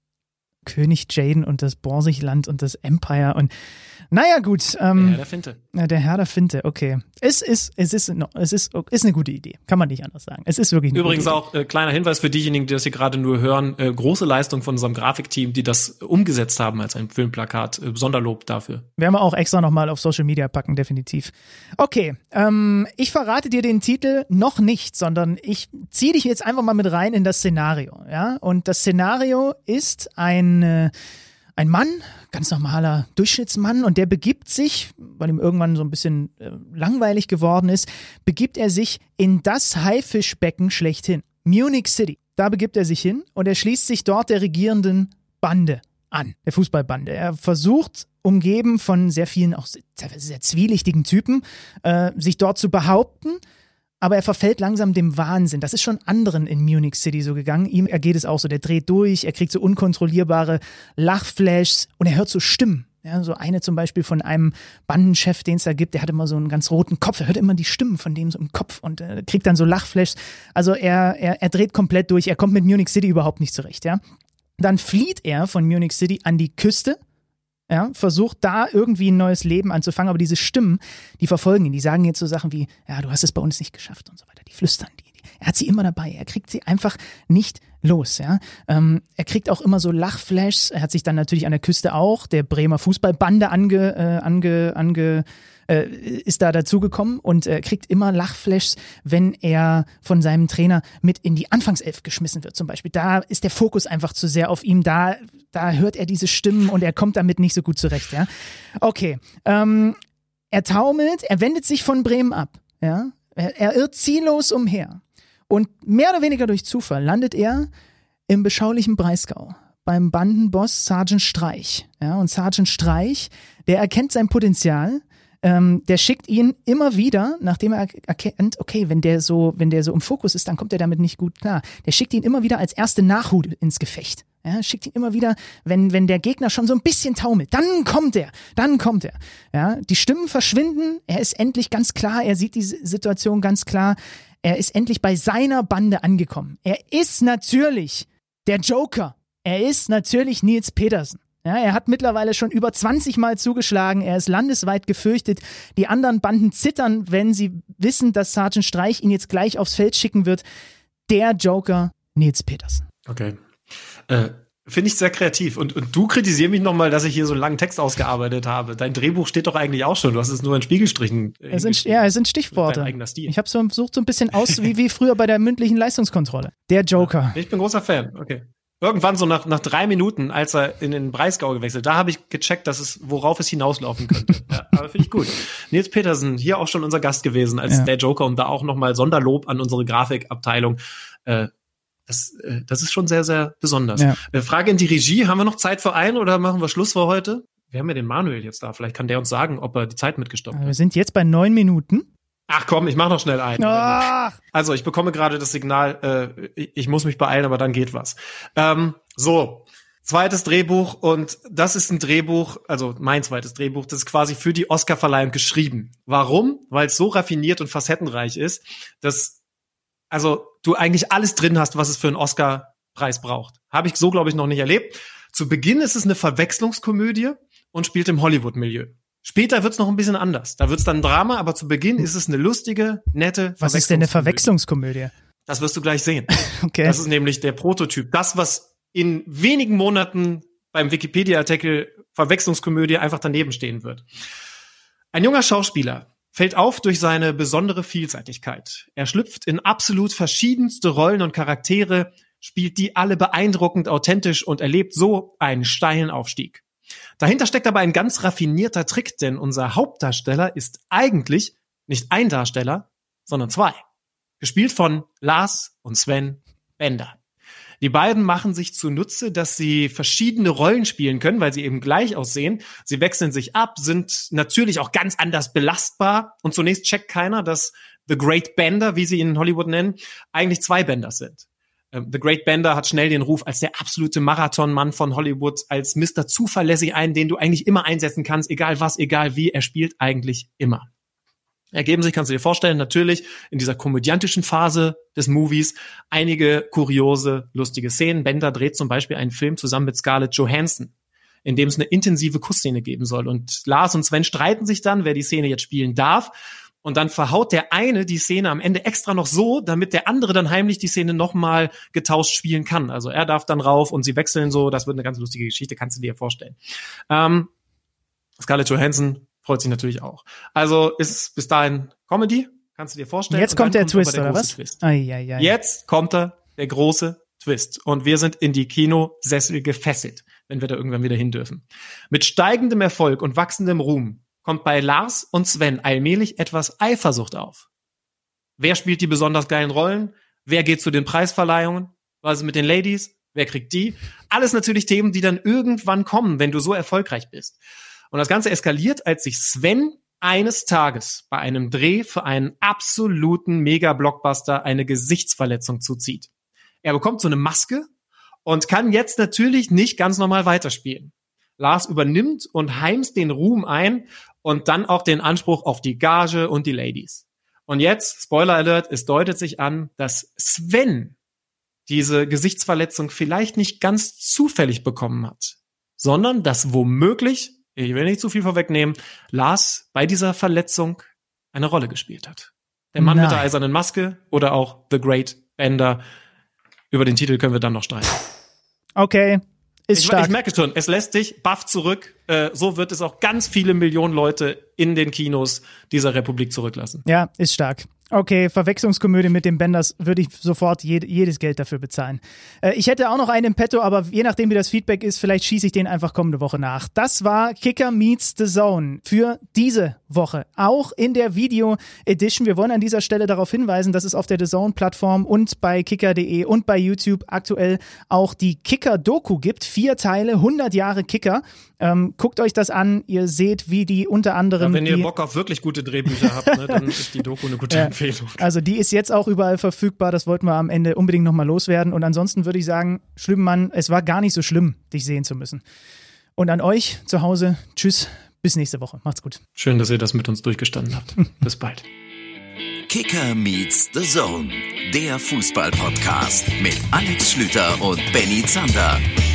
König Jaden und das Borsigland und das Empire und naja, gut. Ähm, der Herr der Finte. Ja, der Herr der Finte, okay. Es ist, es ist, no, es ist, ist eine gute Idee. Kann man nicht anders sagen. Es ist wirklich eine Übrigens gute auch äh, kleiner Hinweis für diejenigen, die das hier gerade nur hören. Äh, große Leistung von unserem Grafikteam, die das umgesetzt haben als ein Filmplakat. Äh, Sonderlob dafür. Werden wir auch extra nochmal auf Social Media packen, definitiv. Okay, ähm, ich verrate dir den Titel noch nicht, sondern ich ziehe dich jetzt einfach mal mit rein in das Szenario. Ja? Und das Szenario ist ein äh, Ein Mann, ganz normaler Durchschnittsmann, und der begibt sich, weil ihm irgendwann so ein bisschen äh, langweilig geworden ist, begibt er sich in das Haifischbecken schlechthin. Munich City. Da begibt er sich hin und er schließt sich dort der regierenden Bande an, der Fußballbande. Er versucht, umgeben von sehr vielen, auch sehr, sehr zwielichtigen Typen, äh, sich dort zu behaupten. Aber er verfällt langsam dem Wahnsinn. Das ist schon anderen in Munich City so gegangen. Ihm ergeht es auch so. Der dreht durch, er kriegt so unkontrollierbare Lachflashs und er hört so Stimmen. Ja, so eine zum Beispiel von einem Bandenchef, den es da gibt, der hat immer so einen ganz roten Kopf. Er hört immer die Stimmen von dem so im Kopf und äh, kriegt dann so Lachflashs. Also er, er, er dreht komplett durch. Er kommt mit Munich City überhaupt nicht zurecht. Ja? Dann flieht er von Munich City an die Küste. Ja, versucht da irgendwie ein neues Leben anzufangen, aber diese Stimmen, die verfolgen ihn, die sagen jetzt so Sachen wie, ja, du hast es bei uns nicht geschafft und so weiter, die flüstern die. die. Er hat sie immer dabei, er kriegt sie einfach nicht los, ja. Ähm, er kriegt auch immer so Lachflashs, er hat sich dann natürlich an der Küste auch der Bremer Fußballbande ange, äh, ange, ange äh, ist da dazugekommen und äh, kriegt immer Lachflashs, wenn er von seinem Trainer mit in die Anfangself geschmissen wird zum Beispiel. Da ist der Fokus einfach zu sehr auf ihm, da, da hört er diese Stimmen und er kommt damit nicht so gut zurecht, ja. Okay, ähm, er taumelt, er wendet sich von Bremen ab, ja. Er, er irrt ziellos umher und mehr oder weniger durch Zufall landet er im beschaulichen Breisgau beim Bandenboss Sergeant Streich, ja. Und Sergeant Streich, der erkennt sein Potenzial. Ähm, der schickt ihn immer wieder, nachdem er erkennt, okay, wenn der so, wenn der so im Fokus ist, dann kommt er damit nicht gut klar. Der schickt ihn immer wieder als erste Nachhut ins Gefecht. Ja, schickt ihn immer wieder, wenn, wenn der Gegner schon so ein bisschen taumelt, dann kommt er, dann kommt er. Ja, die Stimmen verschwinden, er ist endlich ganz klar, er sieht die Situation ganz klar, er ist endlich bei seiner Bande angekommen. Er ist natürlich der Joker. Er ist natürlich Nils Petersen. Ja, er hat mittlerweile schon über zwanzig Mal zugeschlagen, er ist landesweit gefürchtet. Die anderen Banden zittern, wenn sie wissen, dass Sergeant Streich ihn jetzt gleich aufs Feld schicken wird. Der Joker Nils Petersen. Okay. Äh, finde ich sehr kreativ. Und, und du kritisierst mich nochmal, dass ich hier so einen langen Text ausgearbeitet habe. Dein Drehbuch steht doch eigentlich auch schon. Du hast es nur in Spiegelstrichen. Es sind, ja, es sind Stichworte. Dein eigener Stil. Ich habe so versucht, so ein bisschen aus wie, wie früher bei der mündlichen Leistungskontrolle. Der Joker. Ich bin großer Fan. Okay. Irgendwann so nach, nach drei Minuten, als er in den Breisgau gewechselt, da habe ich gecheckt, dass es, worauf es hinauslaufen könnte. Ja, aber finde ich gut. Nils Petersen, hier auch schon unser Gast gewesen als ja. der Joker und da auch nochmal Sonderlob an unsere Grafikabteilung. Äh, das, äh, das ist schon sehr, sehr besonders. Ja. Äh, Frage in die Regie, haben wir noch Zeit für einen oder machen wir Schluss für heute? Wir haben ja den Manuel jetzt da, vielleicht kann der uns sagen, ob er die Zeit mitgestoppt hat. Wir sind jetzt bei neun Minuten. Ach komm, ich mach noch schnell einen. Ach. Also ich bekomme gerade das Signal, äh, ich muss mich beeilen, aber dann geht was. Ähm, so, zweites Drehbuch und das ist ein Drehbuch, also mein zweites Drehbuch, das ist quasi für die Oscarverleihung geschrieben. Warum? Weil es so raffiniert und facettenreich ist, dass also du eigentlich alles drin hast, was es für einen Oscarpreis braucht. Habe ich so, glaube ich, noch nicht erlebt. Zu Beginn ist es eine Verwechslungskomödie und spielt im Hollywood-Milieu. Später wird's noch ein bisschen anders. Da wird's dann ein Drama, aber zu Beginn ist es eine lustige, nette Was ist denn eine Verwechslungskomödie? Das wirst du gleich sehen. Okay. Das ist nämlich der Prototyp. Das, was in wenigen Monaten beim Wikipedia-Artikel Verwechslungskomödie einfach daneben stehen wird. Ein junger Schauspieler fällt auf durch seine besondere Vielseitigkeit. Er schlüpft in absolut verschiedenste Rollen und Charaktere, spielt die alle beeindruckend authentisch und erlebt so einen steilen Aufstieg. Dahinter steckt aber ein ganz raffinierter Trick, denn unser Hauptdarsteller ist eigentlich nicht ein Darsteller, sondern zwei. Gespielt von Lars und Sven Bender. Die beiden machen sich zunutze, dass sie verschiedene Rollen spielen können, weil sie eben gleich aussehen. Sie wechseln sich ab, sind natürlich auch ganz anders belastbar. Und zunächst checkt keiner, dass The Great Bender, wie sie ihn in Hollywood nennen, eigentlich zwei Bender sind. The Great Bender hat schnell den Ruf als der absolute Marathonmann von Hollywood, als Mister Zuverlässig ein, den du eigentlich immer einsetzen kannst, egal was, egal wie, er spielt eigentlich immer. Ergeben sich, kannst du dir vorstellen, natürlich in dieser komödiantischen Phase des Movies einige kuriose, lustige Szenen. Bender dreht zum Beispiel einen Film zusammen mit Scarlett Johansson, in dem es eine intensive Kussszene geben soll. Und Lars und Sven streiten sich dann, wer die Szene jetzt spielen darf. Und dann verhaut der eine die Szene am Ende extra noch so, damit der andere dann heimlich die Szene nochmal getauscht spielen kann. Also er darf dann rauf und sie wechseln so. Das wird eine ganz lustige Geschichte, kannst du dir vorstellen. Ähm, Scarlett Johansson freut sich natürlich auch. Also ist es bis dahin Comedy, kannst du dir vorstellen. Jetzt kommt der Twist, oder was? Ai, ai, ai. Jetzt kommt er, der große Twist. Und wir sind in die Kinosessel gefesselt, wenn wir da irgendwann wieder hin dürfen. Mit steigendem Erfolg und wachsendem Ruhm kommt bei Lars und Sven allmählich etwas Eifersucht auf. Wer spielt die besonders geilen Rollen? Wer geht zu den Preisverleihungen? Was ist mit den Ladies? Wer kriegt die? Alles natürlich Themen, die dann irgendwann kommen, wenn du so erfolgreich bist. Und das Ganze eskaliert, als sich Sven eines Tages bei einem Dreh für einen absoluten Mega-Blockbuster eine Gesichtsverletzung zuzieht. Er bekommt so eine Maske und kann jetzt natürlich nicht ganz normal weiterspielen. Lars übernimmt und heimst den Ruhm ein und dann auch den Anspruch auf die Gage und die Ladies. Und jetzt, Spoiler Alert, es deutet sich an, dass Sven diese Gesichtsverletzung vielleicht nicht ganz zufällig bekommen hat, sondern dass womöglich, ich will nicht zu viel vorwegnehmen, Lars bei dieser Verletzung eine Rolle gespielt hat. Der Mann Nein. mit der eisernen Maske oder auch The Great Bender. Über den Titel können wir dann noch streiten. Okay. Ist ich, stark. ich merke schon, es lässt dich baff zurück. Äh, so wird es auch ganz viele Millionen Leute in den Kinos dieser Republik zurücklassen. Ja, ist stark. Okay, Verwechslungskomödie mit den Benders würde ich sofort jed- jedes Geld dafür bezahlen. Äh, ich hätte auch noch einen im Petto, aber je nachdem, wie das Feedback ist, vielleicht schieße ich den einfach kommende Woche nach. Das war Kicker Meets the Zone für diese Woche. Auch in der Video-Edition. Wir wollen an dieser Stelle darauf hinweisen, dass es auf der The Zone-Plattform und bei kicker punkt de und bei YouTube aktuell auch die Kicker-Doku gibt. Vier Teile, hundert Jahre Kicker. Ähm, guckt euch das an. Ihr seht, wie die unter anderem... Ja, wenn ihr die, Bock auf wirklich gute Drehbücher habt, ne, dann ist die Doku eine gute ja. Empfehlung. Also die ist jetzt auch überall verfügbar, das wollten wir am Ende unbedingt nochmal loswerden. Und ansonsten würde ich sagen, Schlübbenmann, es war gar nicht so schlimm, dich sehen zu müssen. Und an euch zu Hause, tschüss, bis nächste Woche. Macht's gut. Schön, dass ihr das mit uns durchgestanden habt. Bis bald. Kicker meets the Zone, der Fußball-Podcast mit Alex Schlüter und Benny Zander.